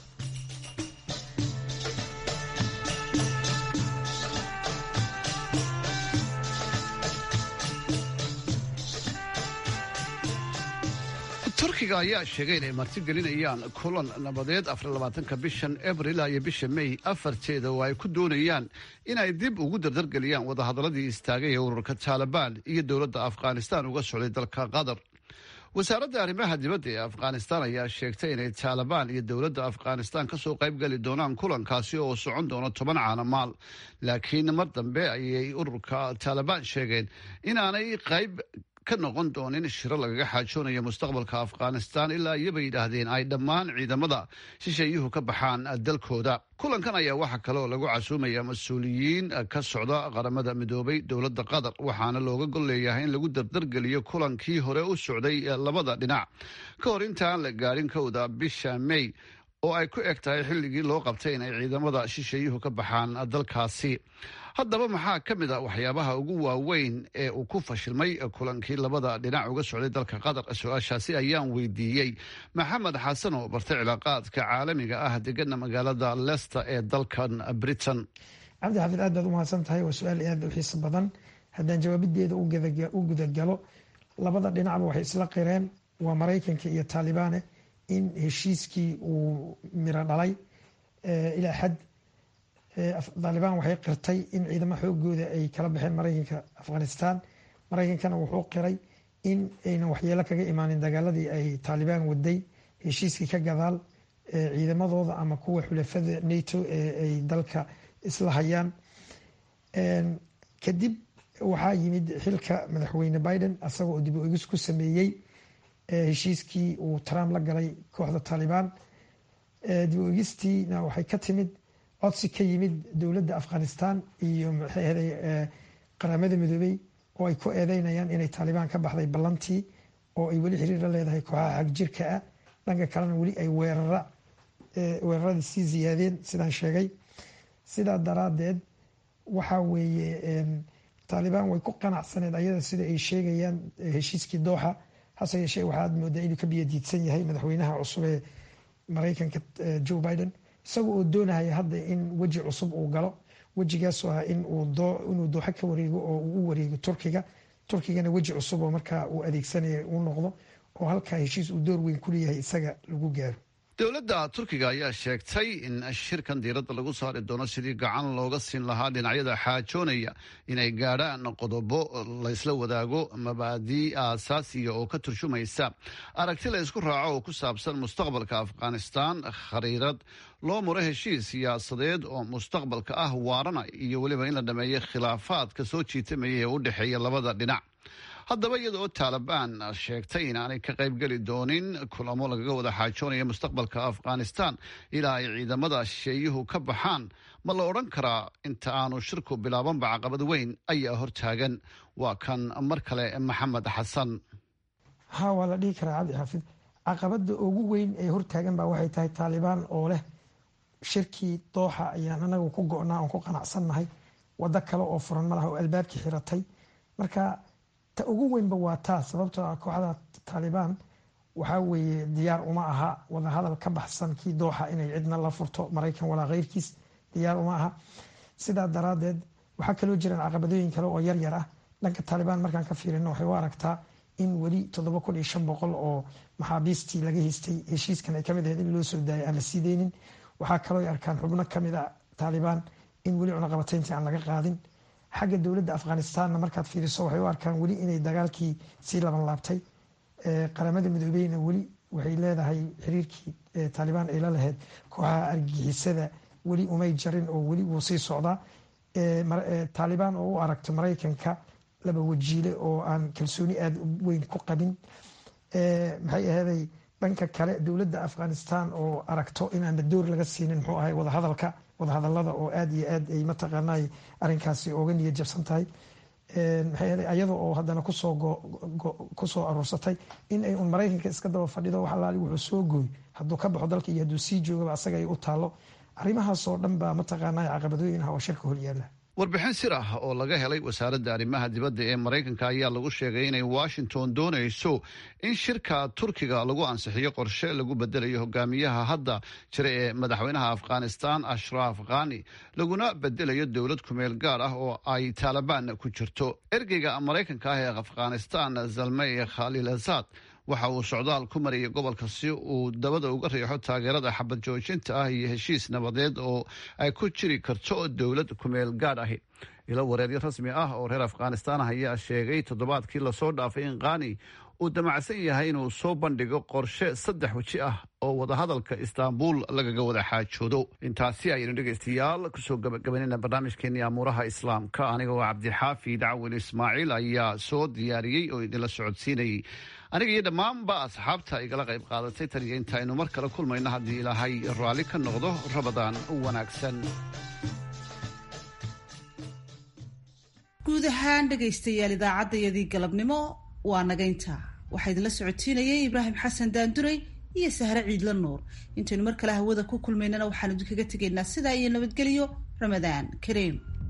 turkiga ayaa sheegay inay martigelinayaan kulan nabadeed afarlabaatanka bishan abril iyo bisha may afarteeda oo ay ku doonayaan inay dib ugu dardargeliyaan wadahadaladii istaagay ee ururka taalibaan iyo dowladda afghanistaan uga socday dalka qatar wasaaradda arrimaha dibadda ee afghanistaan ayaa sheegtay inay taalibaan iyo dowladda afghanistaan kasoo qaybgeli doonaan kulankaasi oo socon doono toban caanamaal laakiin mar dambe ayay ururka taalibaan sheegeen inaanay qayb ka noqon doonin shiro lagaga xaajoonayo mustaqbalka afghanistaan ilaa iyobay yidhaahdeen ay dhammaan ciidamada shisheeyuhu ka baxaan dalkooda kulankan ayaa waxaa kaleoo lagu casuumaya mas-uuliyiin ka socda qaramada midoobay dowladda qatar waxaana looga gol leeyahay in lagu dardargeliyo kulankii hore u socday labada dhinac ka hor intaan la gaadhin kowda bisha may oo ay ku eg tahay xilligii loo qabtay inay ciidamada shisheeyuhu ka baxaan dalkaasi haddaba maxaa ka mid a waxyaabaha ugu waaweyn ee uu ku fashilmay kulankii labada dhinac uga socday dalka qatar su-aashaasi ayaan weydiiyey maxamed xasan oo bartay cilaaqaadka caalamiga ah degana magaalada leicester ee dalkan britain cabdi xafiid aad baad u mahadsan tahay waa su-aal aad u xiiso badan haddaan jawaabadeeda u gudagalo labada dhinacba waxay isla qireen waa maraykanka iyo taalibaane in heshiiskii uu miro dhalay ilaa xad taalibaan waxay qirtay in ciidamo xoogooda ay kala baxeen maraykanka afghanistan maraykankana wuxuu qiray in aynan waxyeelo kaga imaanin dagaaladii ay taalibaan waday heshiiskii ka gadaal ciidamadooda ama kuwa xulafada nato ee ay dalka isla hayaan kadib waxaa yimid xilka madaxweyne biden asagoo dib u egis ku sameeyey heshiiskii uu trump la galay kooxda taalibaan. dib u egistiina waxay ka timid codsi ka yimid dowladda afghanistan iyo maxay ahaday qaramada midoobey oo ay ku eedeynayaan inay taalibaan ka baxday ballantii oo ay weli xiriir la leedahay kooxaha xagjirka ah, dhanka kalena weli ay weerara weeraradii sii ziyaadeen sidaan sheegay. sidaa daraadeed waxaa weeye taalibaan way ku qanacsaneed ayada sida ay sheegayaan heshiiskii dooxa, hase yeeshee waxaad moodaa inuu ka biyadiidsan yahay madaxweynaha cusub ee maraykanka joe biden, isaga oo doonahaya hadda in weji cusub uu galo, wejigaasoo ah inuu dooxa ka wareego oo uu u wareego turkiga turkigana weji cusub oo markaa uu adeegsanaya uu noqdo oo halkaa heshiis uu door weyn ku leeyahay isaga lagu gaaro. dowladda turkiga ayaa sheegtay in shirkan diiradda lagu saari doono sidii gacan looga siin lahaa dhinacyada xaajoonaya inay gaadhaan qodobo laysla wadaago, mabaadii aasaasiya oo ka turjumaysa aragti la ysku raaco oo ku saabsan mustaqbalka afghanistan, khariirad loo muro heshiis siyaasadeed oo mustaqbalka ah waarana, iyo weliba in la dhameeyo khilaafaadka soo jiitamaya ee u dhexeeya labada dhinac. haddaba iyada oo taalibaan sheegtay inaanay ka qaybgeli doonin kulamo lagaga wada xaajoonaya mustaqbalka afghanistan ilaa ay ciidamada shisheeyuhu ka baxaan, ma la odhan karaa inta aanu shirku bilaabanba caqabad weyn ayaa hortaagan? waa kan mar kale maxamed xasan. ha waa la dhihi karaa cabdi xaafid, caqabada ugu weyn ee hortaagan baa waxay tahay taalibaan oo leh shirkii dooxa ayaan anagu ku go-naa oon ku qanacsannahay, wado kale oo furan malaha oo albaabkii xiratay. marka ta ugu weynba waa taa, sababtoo ah kooxda taalibaan waxaa weeye diyaar uma aha wadahadal ka baxsan kii dooxa inay cidna la furto, maraykan walaa keyrkiis diyaar uma aha. sidaa daraadeed waxaa kaloo jiraan caqabadooyin kale oo yaryar ah. dhanka taalibaan markaan ka fiirino waxay u aragtaa in weli toddoba kun iyo shan boqol oo maxaabiistii laga haystay heshiiskan ay kamid ahayd in loo soo daayay aan la sii deynin. waxaa kaloo ay arkaan xubno kamid a taalibaan in weli cunaqabatayntii aan laga qaadin. xagga dowladda afghanistanna markaad fiiriso waxay u arkaan weli inay dagaalkii sii laban laabtay. qaramada midoobeyna weli waxay leedahay xiriirkii taalibaan ay la lahayd kooxaha argagixisada weli umay jarin oo weli wuu sii socdaa. taalibaan oo u aragto maraykanka laba wajiile oo aan kalsooni aada weyn ku qabin. maxay ahaday dhanka kale dowladda afghanistan oo aragto inaanba door laga siinin muxuu ahay wadahadalka wadahadalada oo aada iyo aad ay mataqaanay arrinkaasi ooga niyad jabsan tahay. maxay ahaday ayada oo haddana kusoo kusoo aruursatay in ay un maraykanka iska daba fadhido wax alaali wuxuu soo gooy hadduu ka baxo dalka iyo hadduu sii joogaba asaga ay u taalo. arrimahaas oo dhan baa mataqaanay caqabadooyin ah oo shirka horyaala. warbixin sir ah oo laga helay wasaaradda arrimaha dibadda ee maraykanka ayaa lagu sheegay inay washington doonayso in shirka turkiga lagu ansixiyo qorshe lagu bedelayo hogaamiyaha hadda jira ee madaxweynaha afghanistan ashraf khani, laguna bedelayo dowlad kumeel gaar ah oo ay taalibaan ku jirto. ergeyga maraykanka ah ee afghanistan zalmay khaliilazad waxa uu socdaal ku marayay gobolka si uu dabada uga riixo taageerada xabad joojinta ah iyo heshiis nabadeed oo ay ku jiri karto dowlad kumeel gaadh ahi. ilo wareeryo rasmi ah oo reer afghanistan ah ayaa sheegay toddobaadkii lasoo dhaafay in khani uu damacsan yahay inuu soo bandhigo qorshe saddex weji ah oo wadahadalka istaanbul lagaga wada xaajoodo. intaasi ayaynu dhegaystayaal kusoo gabagabaynayna barnaamijkeenii amuuraha islaamka. aniga oo cabdixaafi dacwin ismaaciil ayaa soo diyaariyey oo idinla socodsiinayay, aniga iyo dhammaanba asxaabta igala qayb qaadatay tan iyo intaaynu mar kale kulmayno haddii ilaahay raalli ka noqdo. rabadaan wanaagsan. guud ahaan dhegaystayaal idaacaddayadii galabnimo waa nagaynta. waxaa idinla socotiinayay ibraahim xasan daanduray iyo sahre ciidla nuur. intaynu mar kale hawada ku kulmaynana waxaanu idinkaga tegaynaa sidaa iyo nabadgelyo. ramadaan kariim.